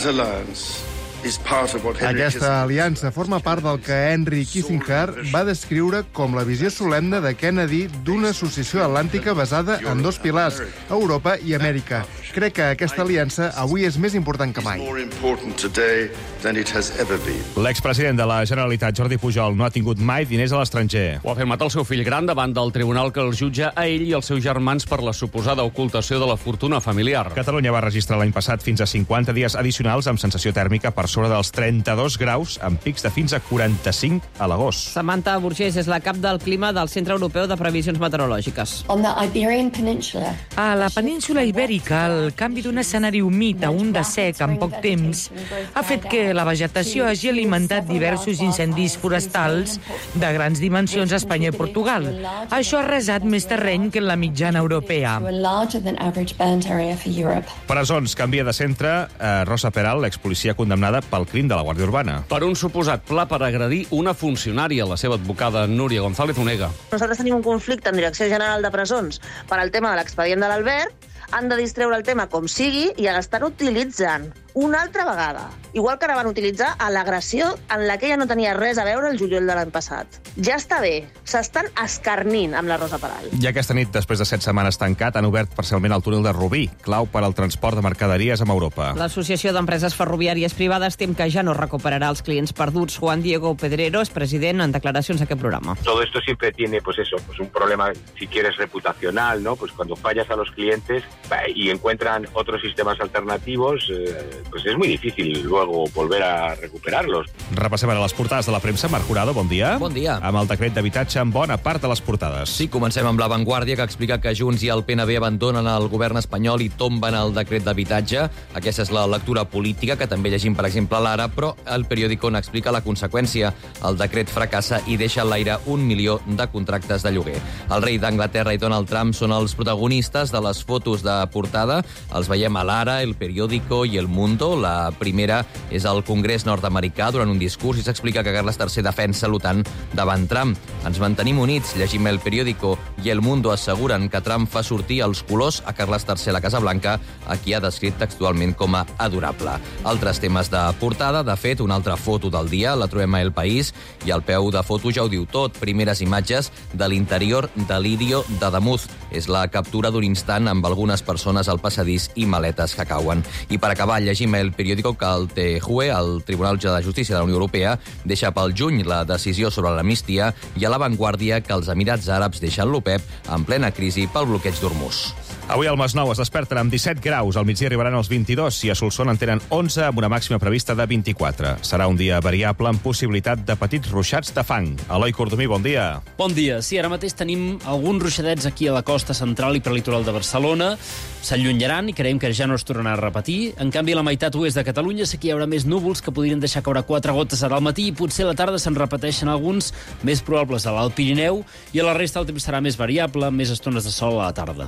Aquesta aliança forma part del que Henry Kissinger va descriure com la visió solemne de Kennedy d'una associació atlàntica basada en dos pilars, Europa i Amèrica. Crec que aquesta aliança avui és més important que mai. L'expresident de la Generalitat, Jordi Pujol, no ha tingut mai diners a l'estranger. Ho ha afirmat el seu fill gran davant del tribunal que el jutja a ell i els seus germans per la suposada ocultació de la fortuna familiar. Catalunya va registrar l'any passat fins a 50 dies addicionals amb sensació tèrmica per sobre dels 32 graus, amb pics de fins a 45 a l'agost. Samantha Burgés és la cap del clima del Centre Europeu de Previsions Meteorològiques. A la península Ibèrica, el canvi d'un escenari humit a un de sec en poc temps ha fet que la vegetació hagi alimentat diversos incendis forestals de grans dimensions a Espanya i Portugal. Això ha resat més terreny que en la mitjana europea. Presons canvia de centre Rosa Peral, l'expolicia condemnada pel crim de la Guàrdia Urbana. Per un suposat pla per agredir una funcionària, la seva advocada Núria González Onega. Nosaltres tenim un conflicte amb Direcció General de Presons per al tema de l'expedient de l'Albert, han de distreure el tema com sigui i l'estan utilitzant una altra vegada. Igual que ara van utilitzar a l'agressió en la que ella no tenia res a veure el juliol de l'any passat. Ja està bé, s'estan escarnint amb la Rosa Peral. I aquesta nit, després de 7 setmanes tancat, han obert parcialment el túnel de Rubí, clau per al transport de mercaderies amb Europa. L'Associació d'Empreses Ferroviàries Privades tem que ja no recuperarà els clients perduts. Juan Diego Pedrero és president en declaracions d'aquest programa. Todo esto siempre tiene, pues un problema, si quieres, reputacional, ¿no? Pues cuando fallas a los clientes y encuentran otros sistemas alternativos, pues es muy difícil luego volver a recuperarlos. Repassem ara les portades de la premsa. Marc Jurado, bon dia. Bon dia. Amb el decret d'habitatge en bona part de les portades. Sí, comencem amb La Vanguardia, que explica que Junts i el PNB abandonen el govern espanyol i tomben el decret d'habitatge. Aquesta és la lectura política, que també llegim, per exemple, a l'Ara, però el periòdico n'explica la conseqüència. El decret fracassa i deixa a l'aire 1 milió de contractes de lloguer. El rei d'Anglaterra i Donald Trump són els protagonistes de les fotos de portada. Els veiem a l'Ara, El Periódico i El Mundo. La primera és al Congrés nord-americà durant un discurs i s'explica que Carles III defensa l'OTAN davant Trump. Ens mantenim units, llegim El Periódico i El Mundo asseguren que Trump fa sortir els colors a Carles III a la Casa Blanca, a qui ha descrit textualment com a adorable. Altres temes de portada, de fet, una altra foto del dia, la trobem a El País, i al peu de foto ja ho diu tot, primeres imatges de l'interior de l'Irio de Damuth. És la captura d'un instant amb algunes persones al passadís i maletes que cauen. I per acabar, llegim El Periódico que el TJUE, el Tribunal de Justícia de la Unió Europea, deixa pel juny la decisió sobre l'amnistia, i a La Vanguardia que els Emirats Àrabs deixen l'OPEP en plena crisi pel bloqueig d'Hormuz. Avui al Masnou es desperten amb 17 graus, al migdia arribaran els 22 i a Solsona en tenen 11 amb una màxima prevista de 24. Serà un dia variable amb possibilitat de petits ruixats de fang. Eloi Cordomí, bon dia. Bon dia. Sí, ara mateix tenim alguns ruixadets aquí a la costa central i prelitoral de Barcelona. S'allunyaran i creiem que ja no es tornarà a repetir. En canvi, a la meitat oest de Catalunya sí que hi haurà més núvols que podrien deixar caure 4 gotes ara al matí i potser a la tarda se'n repeteixen alguns més probables a l'Alt Pirineu i a la resta el temps serà més variable, amb més estones de sol a la tarda.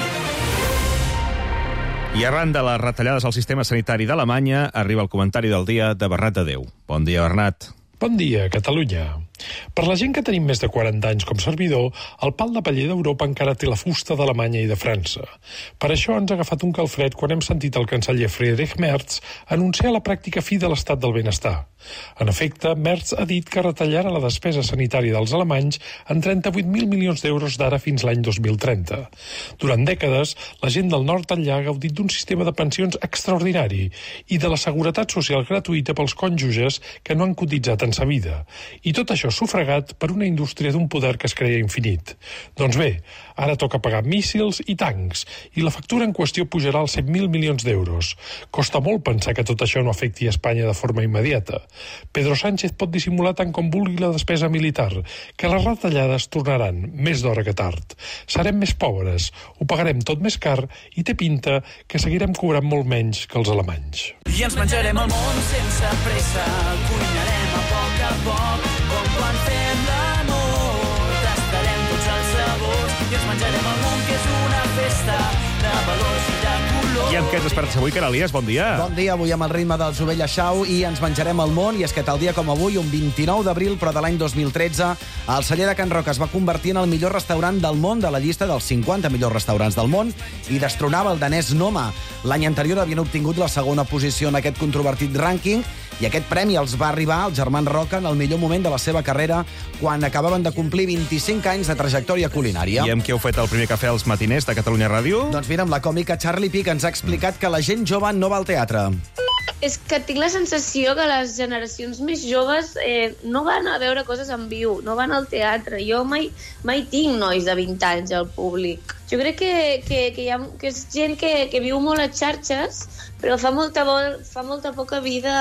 I arran de les retallades al sistema sanitari d'Alemanya, arriba el comentari del dia de Bernat de Déu. Bon dia, Bernat. Bon dia, Catalunya. Per la gent que tenim més de 40 anys com servidor, el pal de paller d'Europa encara té la fusta d'Alemanya i de França. Per això ens ha agafat un calfred quan hem sentit el canceller Friedrich Merz anunciar la pràctica fi de l'estat del benestar. En efecte, Merz ha dit que retallarà la despesa sanitària dels alemanys en 38.000 milions d'euros d'ara fins l'any 2030. Durant dècades, la gent del nord enllà ha gaudit d'un sistema de pensions extraordinari i de la seguretat social gratuïta pels cònjuges que no han cotitzat en sa vida. I tot això sufragat per una indústria d'un poder que es creia infinit. Doncs bé, ara toca pagar míssils i tancs, i la factura en qüestió pujarà als 100.000 milions d'euros. Costa molt pensar que tot això no afecti a Espanya de forma immediata. Pedro Sánchez pot dissimular tant com vulgui la despesa militar, que les retallades tornaran més d'hora que tard. Serem més pobres, ho pagarem tot més car i té pinta que seguirem cobrant molt menys que els alemanys. I ens menjarem el món sense pressa, cuinarem a poc, com quan fem l'amor. Tastarem tots els sabors i ens menjarem el món, que és una festa de valors i de colors. I amb què ens despertes avui, Caralies? Bon dia. Bon dia, avui amb el ritme dels Ovella Xau i ens menjarem el món, i és que tal dia com avui, un 29 d'abril, però de l'any 2013, el celler de Can Roca es va convertir en el millor restaurant del món de la llista dels 50 millors restaurants del món i destronava el danès Noma. L'any anterior havien obtingut la segona posició en aquest controvertit rànquing i aquest premi els va arribar als germans Roca en el millor moment de la seva carrera, quan acabaven de complir 25 anys de trajectòria culinària. I amb qui heu fet el primer cafè als matiners de Catalunya Ràdio? Doncs mira, amb la còmica Charlie Pic ens ha explicat que la gent jove no va al teatre. És que tinc la sensació que les generacions més joves no van a veure coses en viu, no van al teatre. Jo mai tinc nois de 20 anys al públic. Jo crec que és gent que viu molt a xarxes, però fa molta poca vida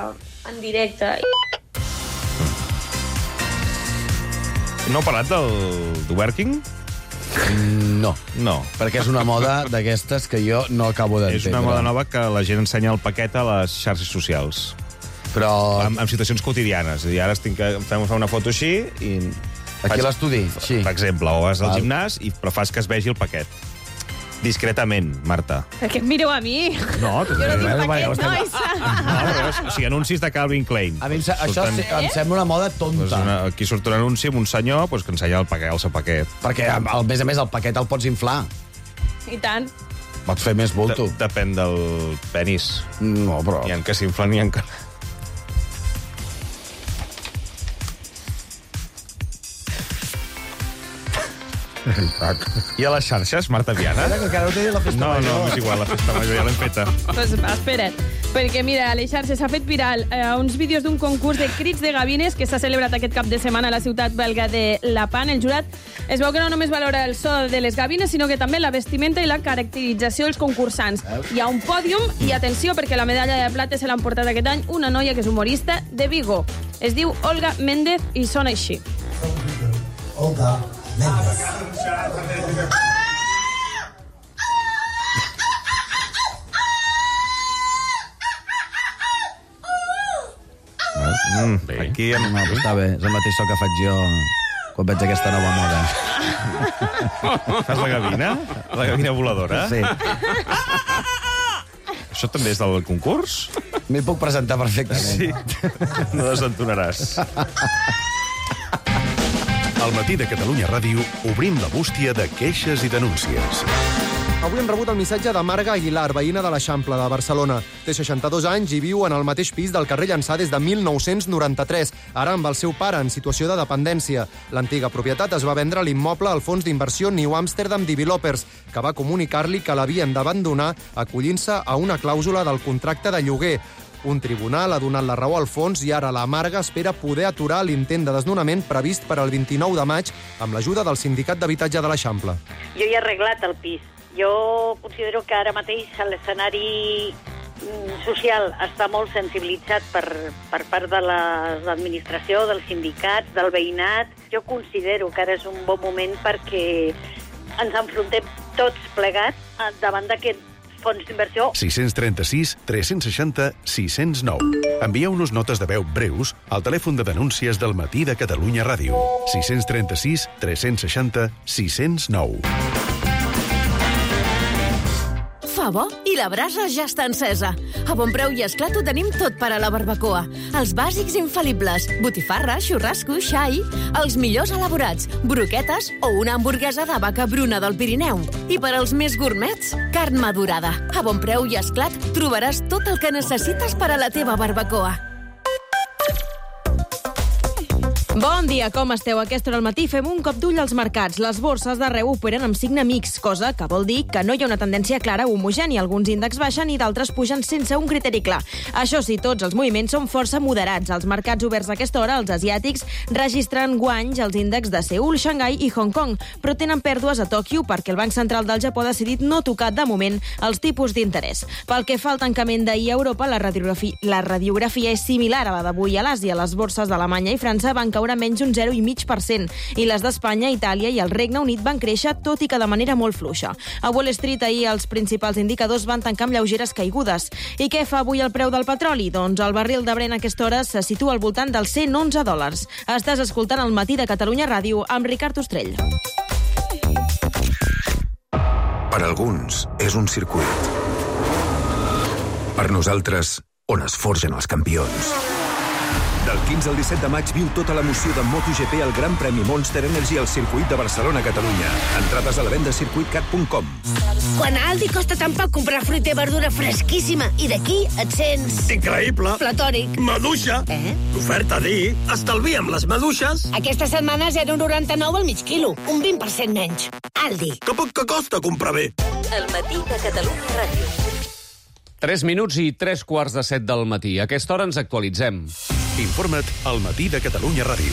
en directe. No heu parlat del Working? No, perquè és una moda d'aquestes que jo no acabo d'entendre. És una moda nova que la gent ensenya el paquet a les xarxes socials. Però... Amb situacions quotidianes. I ara fem una foto així i... Aquí a l'estudi, sí. Per exemple, o vas al gimnàs, però fas que es vegi el paquet. Discretament, Marta. Per què em mireu a mi? No, tu jo no dic paquet, nois. O sigui, anuncis de Calvin Klein. A mi això em sembla una moda tonta. Aquí surt un anunci amb un senyor que ensenya el seu paquet. Perquè, a més a més, el paquet el pots inflar. I tant. Pots fer més bulto. Depèn del penis. No, però... N'hi ha que s'inflen, n'hi ha que... I a les xarxes, Marta Viana? Ara que encara no té la festa major. No, és igual, la festa major ja l'hem feta. Pues espera't, perquè mira, a les xarxes s'ha fet viral uns vídeos d'un concurs de crits de gavines que s'ha celebrat aquest cap de setmana a la ciutat belga de La Pan. El jurat es veu que no només valora el so de les gavines, sinó que també la vestimenta i la caracterització dels concursants. Hi ha un pòdium i atenció, perquè la medalla de plata se l'ha emportat aquest any una noia que és humorista de Vigo. Es diu Olga Méndez i sona així. Olga Méndez. Aquí està bé, és el mateix so que faig jo quan veig aquesta nova moda. Fas la gavina? La gavina voladora? Sí. Això també és del concurs? M'hi puc presentar perfectament. Sí. No desentonaràs. Al matí de Catalunya Ràdio obrim la bústia de queixes i denúncies. Avui hem rebut el missatge de Marga Aguilar, veïna de l'Eixample de Barcelona. Té 62 anys i viu en el mateix pis del carrer Llançà des de 1993, ara amb el seu pare en situació de dependència. L'antiga propietat es va vendre l'immoble al fons d'inversió New Amsterdam Developers, que va comunicar-li que l'havien d'abandonar acollint-se a una clàusula del contracte de lloguer. Un tribunal ha donat la raó al fons i ara la Marga espera poder aturar l'intent de desnonament previst per al 29 de maig amb l'ajuda del Sindicat d'Habitatge de l'Eixample. Jo he arreglat el pis Jo considero que ara mateix l'escenari social està molt sensibilitzat per part de l'administració, dels sindicats, del veïnat. Jo considero que ara és un bon moment perquè ens enfrontem tots plegats davant d'aquest fons d'inversió. 636 360 609. Envieu-nos notes de veu breus al telèfon de denúncies del Matí de Catalunya Ràdio. 636 360 609. Fa bo i la brasa ja està encesa. A Bonpreu i Esclat ho tenim tot per a la barbacoa. Els bàsics infal·libles, botifarra, xurrasco, xai, els millors elaborats, broquetes o una hamburguesa de vaca bruna del Pirineu. I per als més gourmets, carn madurada. A Bonpreu i Esclat trobaràs tot el que necessites per a la teva barbacoa. Bon dia, com esteu? A aquesta hora al matí fem un cop d'ull als mercats. Les borses d'arreu operen amb signe mix, cosa que vol dir que no hi ha una tendència clara o homogènia. Alguns índexs baixen i d'altres pugen sense un criteri clar. Això sí, tots els moviments són força moderats. Als mercats oberts a aquesta hora, els asiàtics registren guanys als índexs de Seül, Xangai i Hong Kong, però tenen pèrdues a Tòquio perquè el Banc Central del Japó ha decidit no tocar de moment els tipus d'interès. Pel que fa al tancament d'ahir a Europa, la radiografia és similar a la d'avui a l'Àsia. Les borses d'Alemanya i França van caure menys un 0,5% i les d'Espanya, Itàlia i el Regne Unit van créixer, tot i que de manera molt fluixa. A Wall Street ahir els principals indicadors van tancar amb lleugeres caigudes. I què fa avui el preu del petroli? Doncs el barril de Brent a aquesta hora se situa al voltant dels $111. Estàs escoltant el Matí de Catalunya Ràdio amb Ricard Ostrell. Per alguns és un circuit. Per nosaltres, on es forgen els campions. Del 15 al 17 de maig viu tota l'emoció de MotoGP al Gran Premi Monster Energy al circuit de Barcelona-Catalunya. Entrades a la venda a circuitcat.com. Quan a Aldi costa tan poc comprar fruita i verdura fresquíssima i d'aquí et sents... Increïble! Platònic. Maduixa! L'oferta dir, estalviem les maduixes! Aquesta setmana 0,99 al mig quilo, un 20% menys. Aldi. Que poc que costa comprar bé! El Matí de Catalunya Ràdio. 3 minuts i 3:15 del matí. A aquesta hora ens actualitzem. Informa't al Matí de Catalunya Ràdio.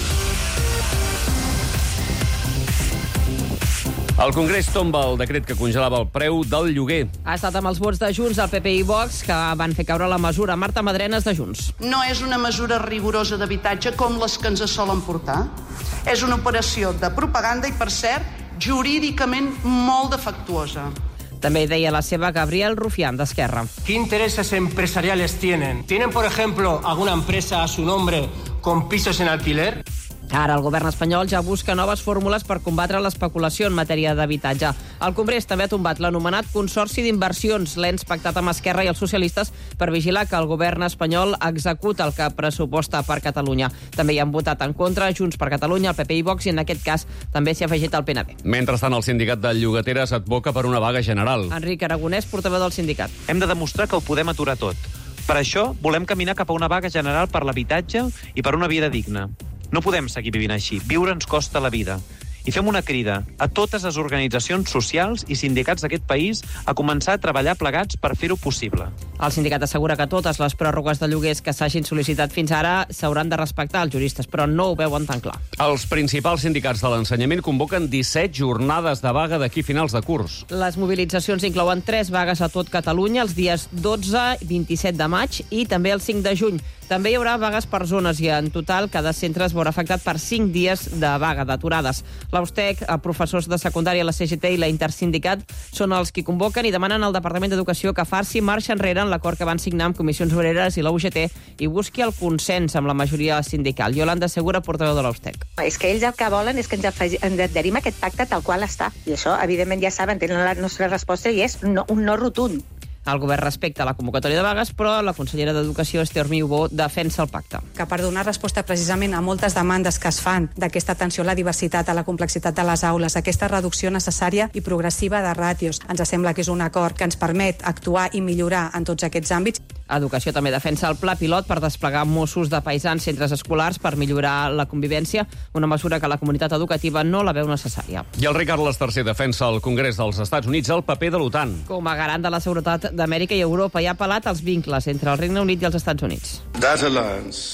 El Congrés tomba el decret que congelava el preu del lloguer. Ha estat amb els vots de Junts, el PP i Vox, que van fer caure la mesura. Marta Madrenes, de Junts. No és una mesura rigorosa d'habitatge com les que ens solen portar. És una operació de propaganda i, per cert, jurídicament molt defectuosa. També deia la seva Gabriel Rufián, d'Esquerra. ¿Qué intereses empresariales tienen? ¿Tienen, por ejemplo, alguna empresa a su nombre con pisos en alquiler? Ara el govern espanyol ja busca noves fórmules per combatre l'especulació en matèria d'habitatge. El Congrés també ha tombat l'anomenat Consorci d'Inversions, l'ens pactat amb Esquerra i els socialistes per vigilar que el govern espanyol executa el que pressuposta per Catalunya. També hi han votat en contra Junts per Catalunya, el PP i Vox, i en aquest cas també s'hi ha afegit el PNB. Mentrestant, el sindicat de llogateres advoca per una vaga general. Enric Aragonès, portaveu del sindicat. Hem de demostrar que ho podem aturar tot. Per això volem caminar cap a una vaga general per l'habitatge i per una vida digna. No podem seguir vivint així. Viure ens costa la vida. I fem una crida a totes les organitzacions socials i sindicats d'aquest país a començar a treballar plegats per fer-ho possible. El sindicat assegura que totes les pròrrogues de lloguers que s'hagin sol·licitat fins ara s'hauran de respectar els juristes, però no ho veuen tan clar. Els principals sindicats de l'ensenyament convoquen 17 jornades de vaga d'aquí finals de curs. Les mobilitzacions inclouen 3 vagues a tot Catalunya els dies 12 i 27 de maig i també el 5 de juny. També hi haurà vagues per zones i en total cada centre es veurà afectat per 5 dies de vaga, d'aturades. L'Austec, professors de secundària, la CGT i la Intersindicat són els qui convoquen i demanen al Departament d'Educació que faci marxa enrere en l'acord que van signar amb Comissions Obreres i la UGT i busqui el consens amb la majoria sindical. Yolanda Segura, portaveu de l'Austec. És que ells el que volen és que ens adherim a aquest pacte tal qual està. I això, evidentment, ja saben, tenen la nostra resposta i és un no rotund. El govern respecta la convocatòria de vagues, però la consellera d'Educació, Esther Hormigó, defensa el pacte. Que per donar resposta precisament a moltes demandes que es fan d'aquesta atenció a la diversitat, a la complexitat de les aules, aquesta reducció necessària i progressiva de ràtios, ens sembla que és un acord que ens permet actuar i millorar en tots aquests àmbits. Educació també defensa el pla pilot per desplegar Mossos de paisans centres escolars per millorar la convivència, una mesura que la comunitat educativa no la veu necessària. I el rei Carles III defensa al Congrés dels Estats Units el paper de l'OTAN. Com a garant de la seguretat d'Amèrica i Europa i ha apel·lat als vincles entre el Regne Unit i els Estats Units. That alliance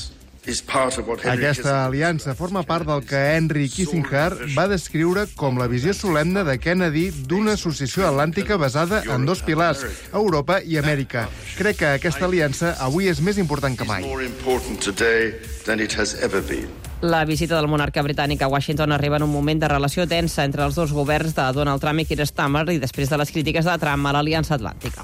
Aquesta aliança forma part del que Henry Kissinger va descriure com la visió solemne de Kennedy d'una associació atlàntica basada en dos pilars, Europa i Amèrica. Crec que aquesta aliança avui és més important que mai. La visita del monarca britànic a Washington arriba en un moment de relació tensa entre els dos governs de Donald Trump i Keir Starmer i després de les crítiques de Trump a l'Aliança Atlàntica.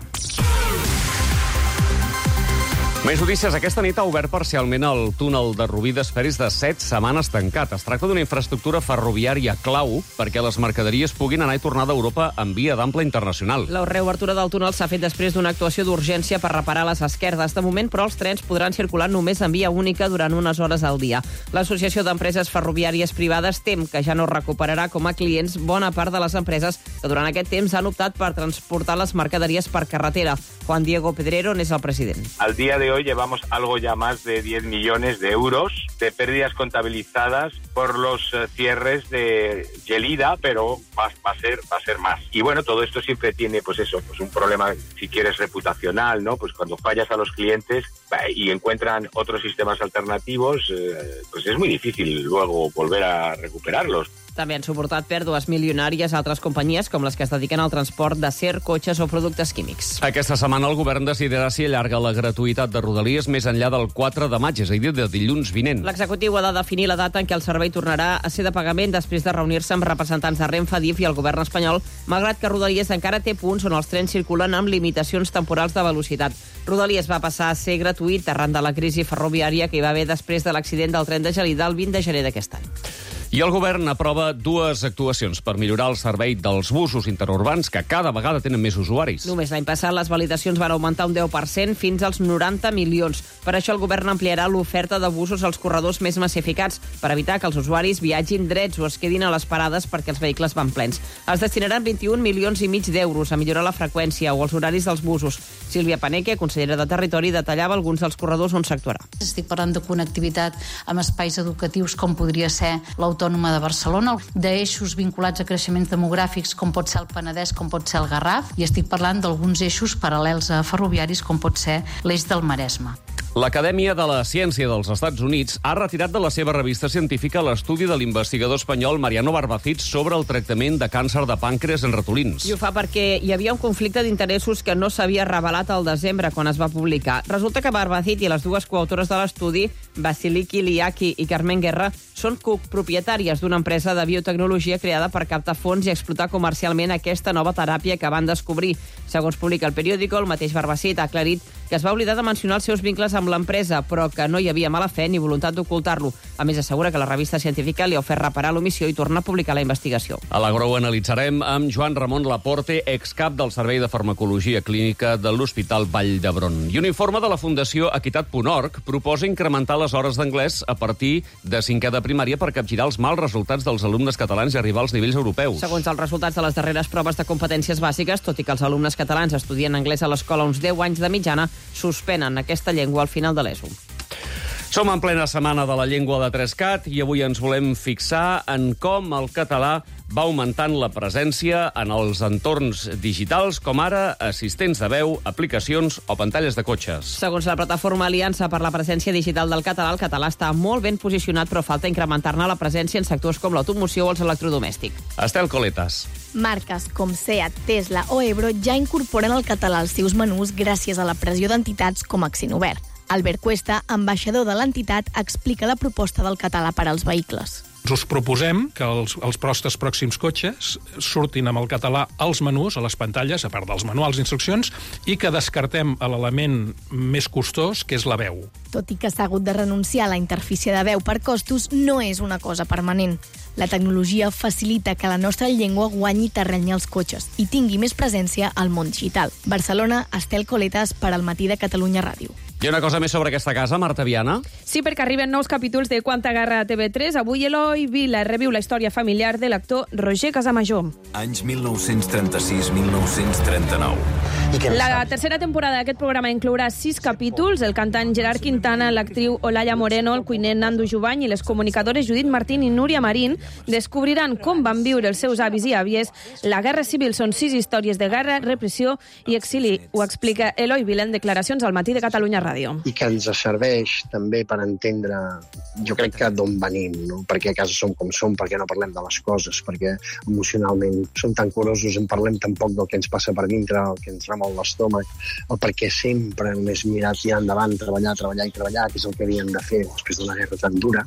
Més notícies. Aquesta nit ha obert parcialment el túnel de Rubí després de 7 setmanes tancat. Es tracta d'una infraestructura ferroviària clau perquè les mercaderies puguin anar i tornar d'Europa en via d'ample internacional. La reobertura del túnel s'ha fet després d'una actuació d'urgència per reparar les esquerdes. De moment, però, els trens podran circular només en via única durant unes hores al dia. L'Associació d'Empreses Ferroviàries Privades tem que ja no recuperarà com a clients bona part de les empreses que durant aquest temps han optat per transportar les mercaderies per carretera. Juan Diego Pedrero n'és el president. Al día de hoy llevamos algo ya más de 10 millones de euros de pérdidas contabilizadas por los cierres de Gelida, pero va a ser más. Y bueno, todo esto siempre tiene pues un problema, si quieres, reputacional, ¿no? Pues cuando fallas a los clientes y encuentran otros sistemas alternativos, pues es muy difícil luego volver a recuperarlos. També han suportat pèrdues milionàries a altres companyies, com les que es dediquen al transport d'acer, cotxes o productes químics. Aquesta setmana el govern decidirà si allarga la gratuïtat de Rodalies més enllà del 4 de maig, és a dir, de dilluns vinent. L'executiu ha de definir la data en què el servei tornarà a ser de pagament després de reunir-se amb representants de Renfe, DIF i el govern espanyol, malgrat que Rodalies encara té punts on els trens circulen amb limitacions temporals de velocitat. Rodalies va passar a ser gratuït arran de la crisi ferroviària que hi va haver després de l'accident del tren de Gelida el 20 de gener d'aquest any. I el govern aprova 2 actuacions per millorar el servei dels busos interurbans, que cada vegada tenen més usuaris. Només l'any passat les validacions van augmentar un 10% fins als 90 milions. Per això el govern ampliarà l'oferta de busos als corredors més massificats, per evitar que els usuaris viatgin drets o es quedin a les parades perquè els vehicles van plens. Es destinaran 21 milions i mig d'euros a millorar la freqüència o els horaris dels busos. Sílvia Paneque, consellera de Territori, detallava alguns dels corredors on s'actuarà. Estic parlant de connectivitat amb espais educatius com podria ser l'Autònoma de Barcelona, d'eixos vinculats a creixements demogràfics com pot ser el Penedès, com pot ser el Garraf, i estic parlant d'alguns eixos paral·lels a ferroviaris com pot ser l'eix del Maresme. L'Acadèmia de la Ciència dels Estats Units ha retirat de la seva revista científica l'estudi de l'investigador espanyol Mariano Barbacid sobre el tractament de càncer de pàncreas en ratolins. I ho fa perquè hi havia un conflicte d'interessos que no s'havia revelat al desembre quan es va publicar. Resulta que Barbacid i les dues coautores de l'estudi, Vasiliki Liaki i Carmen Guerra, són copropietàries d'una empresa de biotecnologia creada per captar fons i explotar comercialment aquesta nova teràpia que van descobrir. Segons publica el periòdico, el mateix Barbacid ha aclarit que es va oblidar de mencionar els seus vincles amb l'empresa, però que no hi havia mala fe ni voluntat d'ocultar-lo. A més, assegura que la revista científica li ha ofert reparar l'omissió i tornar a publicar la investigació. A l'Agro ho analitzarem amb Joan Ramon Laporte, excap del Servei de Farmacologia Clínica de l'Hospital Vall d'Hebron. I un informe de la Fundació Equitat.org proposa incrementar les hores d'anglès a partir de 5è de primària per capgirar els mals resultats dels alumnes catalans i arribar als nivells europeus. Segons els resultats de les darreres proves de competències bàsiques, tot i que els alumnes catalans estudien anglès a l'escola uns 10 anys de mitjana, suspenen aquesta llengua al final de l'ESO. Som en plena setmana de la llengua de 3CAT i avui ens volem fixar en com el català va augmentant la presència en els entorns digitals, com ara assistents de veu, aplicacions o pantalles de cotxes. Segons la plataforma Aliança per la Presència Digital del Català, el català està molt ben posicionat, però falta incrementar-ne la presència en sectors com l'automoció o els electrodomèstics. Estel Coletas. Marques com Seat, Tesla o Ebro ja incorporen el català als seus menús gràcies a la pressió d'entitats com Accinobert. Albert Cuesta, ambaixador de l'entitat, explica la proposta del català per als vehicles. Us proposem que els nostres pròxims cotxes surtin amb el català als menús, a les pantalles, a part dels manuals d'instruccions, i que descartem l'element més costós, que és la veu. Tot i que s'ha hagut de renunciar a la interfície de veu per costos, no és una cosa permanent. La tecnologia facilita que la nostra llengua guanyi terreny als cotxes i tingui més presència al món digital. Barcelona, Estel Coletas, per al Matí de Catalunya Ràdio. I una cosa més sobre aquesta casa, Marta Viana? Sí, perquè arriben nous capítols de Quanta Guerra a TV3. Avui Eloi Vila reviu la història familiar de l'actor Roger Casamajor. Anys 1936-1939. La tercera temporada d'aquest programa inclourà 6 capítols. El cantant Gerard Quintana, l'actriu Olaya Moreno, el cuiner Nando Jubany i les comunicadores Judit Martín i Núria Marín descobriran com van viure els seus avis i àvies la Guerra Civil. Són 6 històries de guerra, repressió i exili. Ho explica Eloi Vila en declaracions al Matí de Catalunya Ràdio. I que ens serveix també per entendre, jo crec que d'on venim, no? Perquè a casa som com som, perquè no parlem de les coses, perquè emocionalment som tan curosos, en parlem tan poc del que ens passa per dintre, el que ens remou l'estómac, el perquè sempre només mirar tirar endavant, treballar, que és el que havíem de fer després d'una guerra tan dura.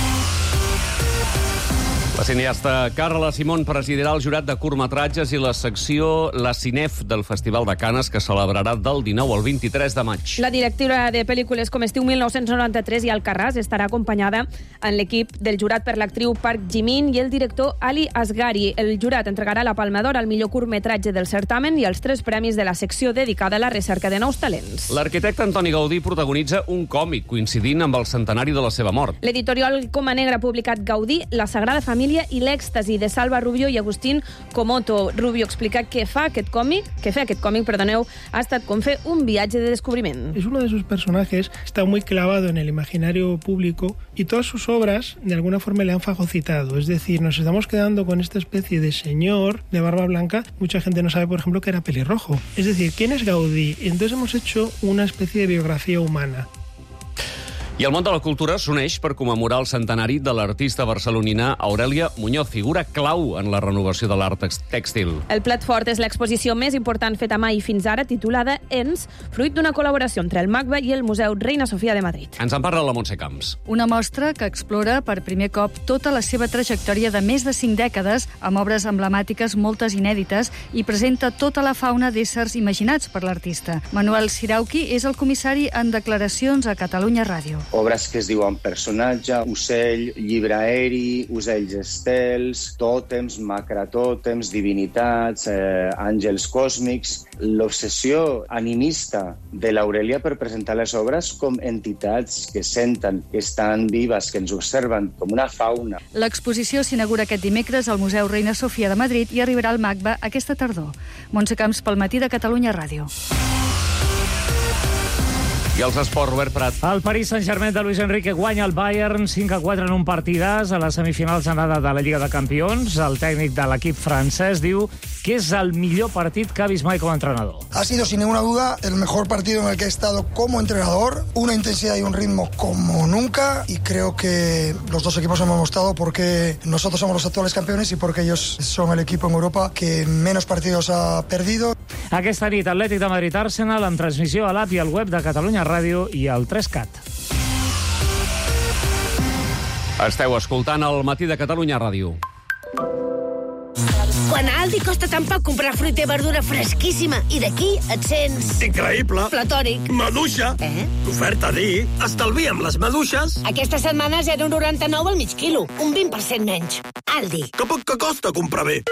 La cineasta Carla Simón presidirà el jurat de curtmetratges i la secció La Cinef del Festival de Canes, que celebrarà del 19 al 23 de maig. La directora de pel·lícules com Estiu 1993 i Alcarràs estarà acompanyada en l'equip del jurat per l'actriu Park Ji-min i el director Ali Asghari. El jurat entregarà la Palma d'Or al millor curtmetratge del certamen i els 3 premis de la secció dedicada a la recerca de nous talents. L'arquitecte Antoni Gaudí protagonitza un còmic coincidint amb el centenari de la seva mort. L'editorial Coma Negra ha publicat Gaudí, La Sagrada Família i l'èxtasi de Salva Rubio i Agustín Comoto. Rubio explica que fer aquest còmic, ha estat com fer un viatge de descubriment. Es uno de sus personajes, está muy clavado en el imaginario público y todas sus obras de alguna forma le han fagocitado. Es decir, nos estamos quedando con esta especie de señor de barba blanca. Mucha gente no sabe, por ejemplo, que era pelirrojo. Es decir, ¿quién es Gaudí? Entonces hemos hecho una especie de biografía humana. I el món de la cultura s'uneix per commemorar el centenari de l'artista barcelonina Aurèlia Muñoz, figura clau en la renovació de l'art tèxtil. El plat fort és l'exposició més important feta mai fins ara, titulada ENS, fruit d'una col·laboració entre el MACBA i el Museu Reina Sofia de Madrid. Ens en parla la Montse Camps. Una mostra que explora per primer cop tota la seva trajectòria de més de 5 dècades, amb obres emblemàtiques, moltes inèdites, i presenta tota la fauna d'éssers imaginats per l'artista. Manuel Sirauqui és el comissari en declaracions a Catalunya Ràdio. Obres que es diuen personatge, ocell, llibre aeri, ocells estels, tòtems, macratòtems, divinitats, àngels còsmics. L'obsessió animista de l'Aurèlia per presentar les obres com entitats que senten, que estan vives, que ens observen com una fauna. L'exposició s'inaugura aquest dimecres al Museu Reina Sofia de Madrid i arribarà al MACBA aquesta tardor. Montse Camps pel Matí de Catalunya Ràdio. I els esports, Robert Prat. El Paris Saint-Germain de Luis Enrique guanya el Bayern 5-4 en un partidàs a les semifinals d'anada de la Lliga de Campions. El tècnic de l'equip francès diu que és el millor partit que ha vist mai com a entrenador. Ha sido sin ninguna duda el mejor partido en el que he estado como entrenador, una intensidad y un ritmo como nunca, y creo que los dos equipos hemos mostrado porque nosotros somos los actuales campeones y porque ellos son el equipo en Europa que menos partidos ha perdido. Aquesta nit, Atlètic de Madrid-Arsenal, amb transmissió a l'app i al web de Catalunya Ràdio i al 3CAT. Esteu escoltant el Matí de Catalunya Ràdio. Quan a Aldi costa tan poc comprar fruita i verdura fresquíssima i d'aquí et sents... Increïble. Platòric. Maduixa. Oferta dir. Estalviem les maduixes. Aquesta setmana 0,99 al mig quilo. Un 20% menys. Aldi. Que poc que costa comprar bé.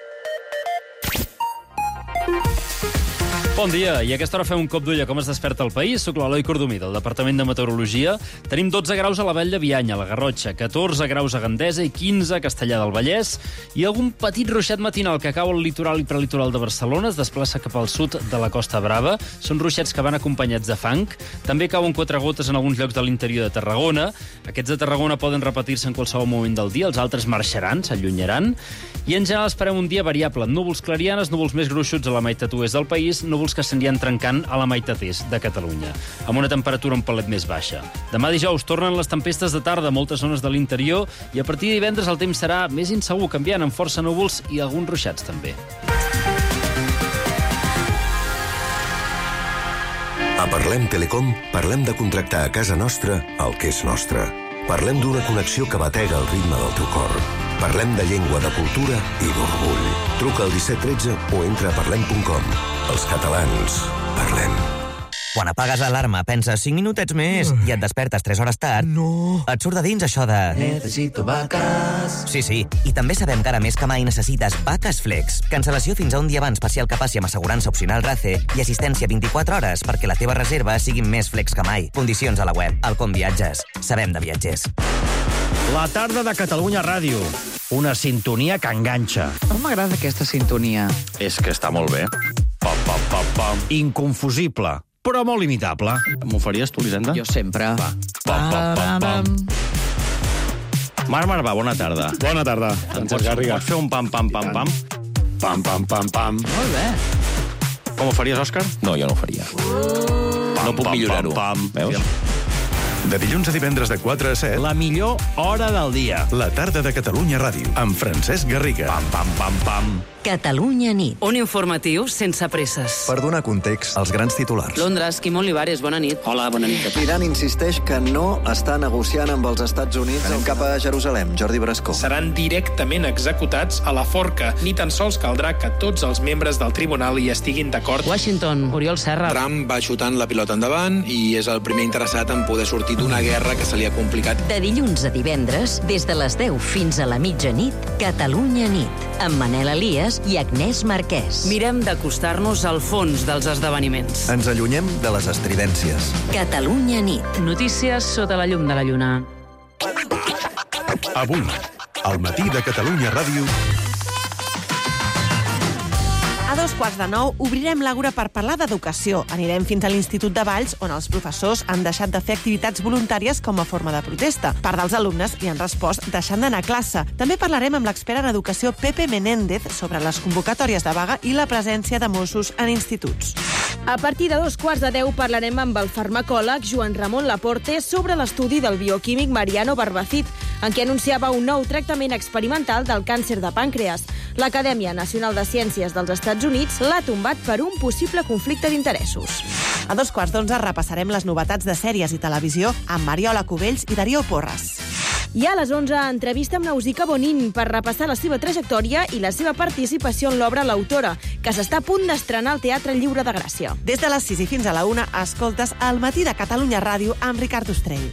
Bon dia, i a aquesta hora fem un cop d'ull a com es desperta el país. Soc l'Eloi Cordomí, del Departament de Meteorologia. Tenim 12 graus a la Vall de Bianya, a la Garrotxa, 14 graus a Gandesa i 15 a Castellar del Vallès, i algun petit ruixat matinal que cau al litoral i prelitoral de Barcelona, es desplaça cap al sud de la Costa Brava. Són ruixats que van acompanyats de fang. També cauen 4 gotes en alguns llocs de l'interior de Tarragona. Aquests de Tarragona poden repetir-se en qualsevol moment del dia, els altres marxaran, s'allunyaran. I en general esperem un dia variable, núvols clarianes, núvols més gruixuts a la meitat oest del país, núvols que s'anirien trencant a la meitat est de Catalunya, amb una temperatura un pelet més baixa. Demà dijous tornen les tempestes de tarda a moltes zones de l'interior i a partir de divendres el temps serà més insegur, canviant amb força núvols i alguns ruixats també. A Parlem Telecom parlem de contractar a casa nostra el que és nostre. Parlem d'una connexió que batega el ritme del teu cor. Parlem de llengua, de cultura i d'orgull. Truca al 1713 o entra a parlem.com. Els catalans, parlem. Quan apagues l'alarma, penses 5 minutets més i et despertes 3 hores tard. No. Et surt de dins això de... Necessito vaques. Sí, i també sabem que ara més que mai necessites Vaques Flex. Cancel·lació fins a un dia abans per si el que passi amb assegurança opcional RACE i assistència 24 hores perquè la teva reserva sigui més flex que mai. Condicions a la web. Alcom Viatges. Sabem de viatgers. La tarda de Catalunya Ràdio. Una sintonia que enganxa. No m'agrada aquesta sintonia. És que està molt bé. Pa, pa, pa, pa. Inconfusible, però molt imitable. M'ho faries tu, Lisenda? Jo sempre. Marc Marvà, bona tarda. Bona tarda. Pots fer un pam-pam-pam-pam? Pam-pam-pam-pam. Molt bé. Com ho faries, Òscar? No, jo no ho faria. No puc millorar-ho. Veus? De dilluns a divendres de 4 a 7... La millor hora del dia. La tarda de Catalunya Ràdio, amb Francesc Garriga. Pam-pam-pam-pam. Catalunya nit. Un informatiu sense presses. Per donar context als grans titulars. Londres, Quim Olivares, bona nit. Hola, bona nit. L'Iran insisteix que no està negociant amb els Estats Units. Anem cap a Jerusalem. Jordi Brascó. Seran directament executats a la forca. Ni tan sols caldrà que tots els membres del tribunal hi estiguin d'acord. Washington, Oriol Serra. Trump va xutant la pilota endavant i és el primer interessat en poder sortir d'una guerra que se li ha complicat. De dilluns a divendres, des de les 10 fins a la mitjanit, Catalunya nit, amb Manel Elias i Agnès Marquès. Mirem d'acostar-nos al fons dels esdeveniments. Ens allunyem de les estridències. Catalunya nit. Notícies sota la llum de la lluna. Avui, al matí de Catalunya Ràdio... A 8:45 obrirem l'Àgora per parlar d'educació. Anirem fins a l'Institut de Valls, on els professors han deixat de fer activitats voluntàries com a forma de protesta. Part dels alumnes li han respost deixant d'anar a classe. També parlarem amb l'expert en educació Pepe Menéndez sobre les convocatòries de vaga i la presència de Mossos en instituts. A partir de 9:15 parlarem amb el farmacòleg Joan Ramon Laporte sobre l'estudi del bioquímic Mariano Barbacid, en què anunciava un nou tractament experimental del càncer de pàncreas. L'Acadèmia Nacional de Ciències dels Estats Units l'ha tombat per un possible conflicte d'interessos. A 11:15 repassarem les novetats de sèries i televisió amb Mariola Cubells i Darío Porras. I a les 11, entrevista amb Nausicaa Bonin per repassar la seva trajectòria i la seva participació en l'obra L'Autora, que s'està a punt d'estrenar al Teatre Lliure de Gràcia. Des de les 6 i fins a la 1, escoltes El matí de Catalunya Ràdio amb Ricard Ostrell.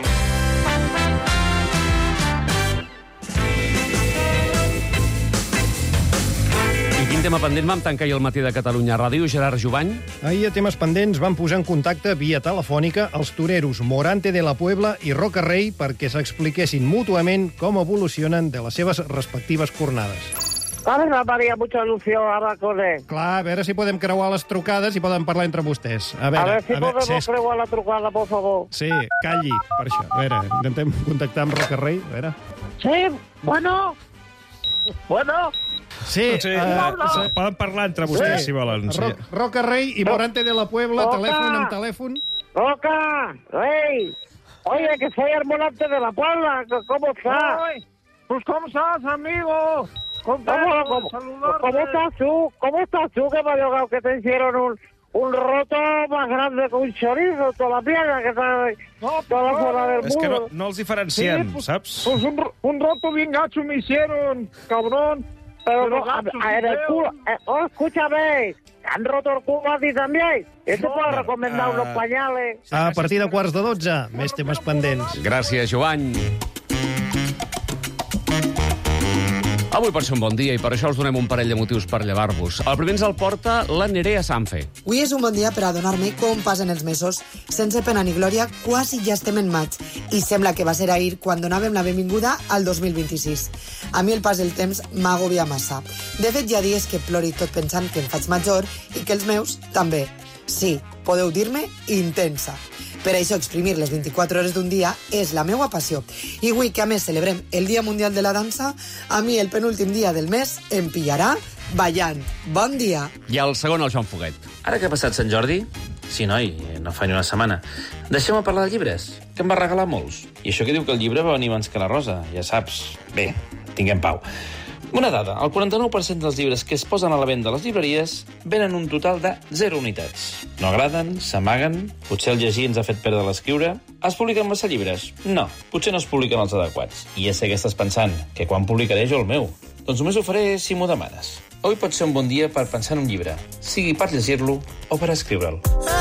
Quin tema pendent vam tancar ahir al matí de Catalunya Ràdio, Gerard Jubany? Ahir a temes pendents van posar en contacte via telefònica els toreros Morante de la Puebla i Roca Rey perquè s'expliquessin mútuament com evolucionen de les seves respectives cornades. A ver, María, mucha ilusión, ahora con él. Clar, a veure si podem creuar les trucades i podem parlar entre vostès. A ver si podemos creuar la trucada, por favor. Sí, calli, per això. A veure, intentem contactar amb Roca Rey, a veure. Sí, bueno. Sí, poden parlar entre vostès, si volen. Sí. Roca Rey i Morante de la Puebla, telèfon amb telèfon. Roca, Rey. Oye, que soy el Morante de la Puebla, ¿cómo estás? Pues, ¿cómo estás, amigo? ¿Cómo estás tú? Que me ha llegado que te hicieron un roto más grande que un chorizo, toda la pierna que está toda fuera del mundo. És que no els diferenciem, saps? Pues un roto bien gacho me hicieron, cabrón. Pero no, en el culo. Escúchame, ¿han roto el culo a ti también? Yo te puedo recomendar unos pañales. A partir de 11:15, més temes pendents. Gràcies, Joan. Avui per ser un bon dia i per això us donem un parell de motius per llevar-vos. El primer ens el porta la Nerea Sanfe. Avui és un bon dia per adonar-me com passen els mesos. Sense pena ni glòria, quasi ja estem en maig. I sembla que va ser ahir quan donàvem la benvinguda al 2026. A mi el pas del temps m'agobia massa. De fet, hi ha dies que plori tot pensant que em faig major i que els meus també. Sí, podeu dir-me intensa. Per això exprimir les 24 hores d'un dia és la meva passió. I avui, que a més celebrem el Dia Mundial de la Dansa, a mi el penúltim dia del mes em pillarà ballant. Bon dia. I el segon, el Joan Foguet. Ara que ha passat Sant Jordi... Sí, noi, no fa ni una setmana. Deixem-me parlar de llibres, que em va regalar molts. I això que diu que el llibre va venir abans que la rosa, ja saps. Bé, tinguem pau. Una dada, el 49% dels llibres que es posen a la venda a les llibreries venen un total de 0 unitats. No agraden, s'amaguen, potser el llegir ens ha fet perdre l'escriure. Es publiquen massa llibres? No, potser no es publiquen els adequats. I ja sé que estàs pensant, que quan publicaré jo el meu? Doncs només ho faré si m'ho demanes. Avui pot ser un bon dia per pensar en un llibre, sigui per llegir-lo o per escriure'l.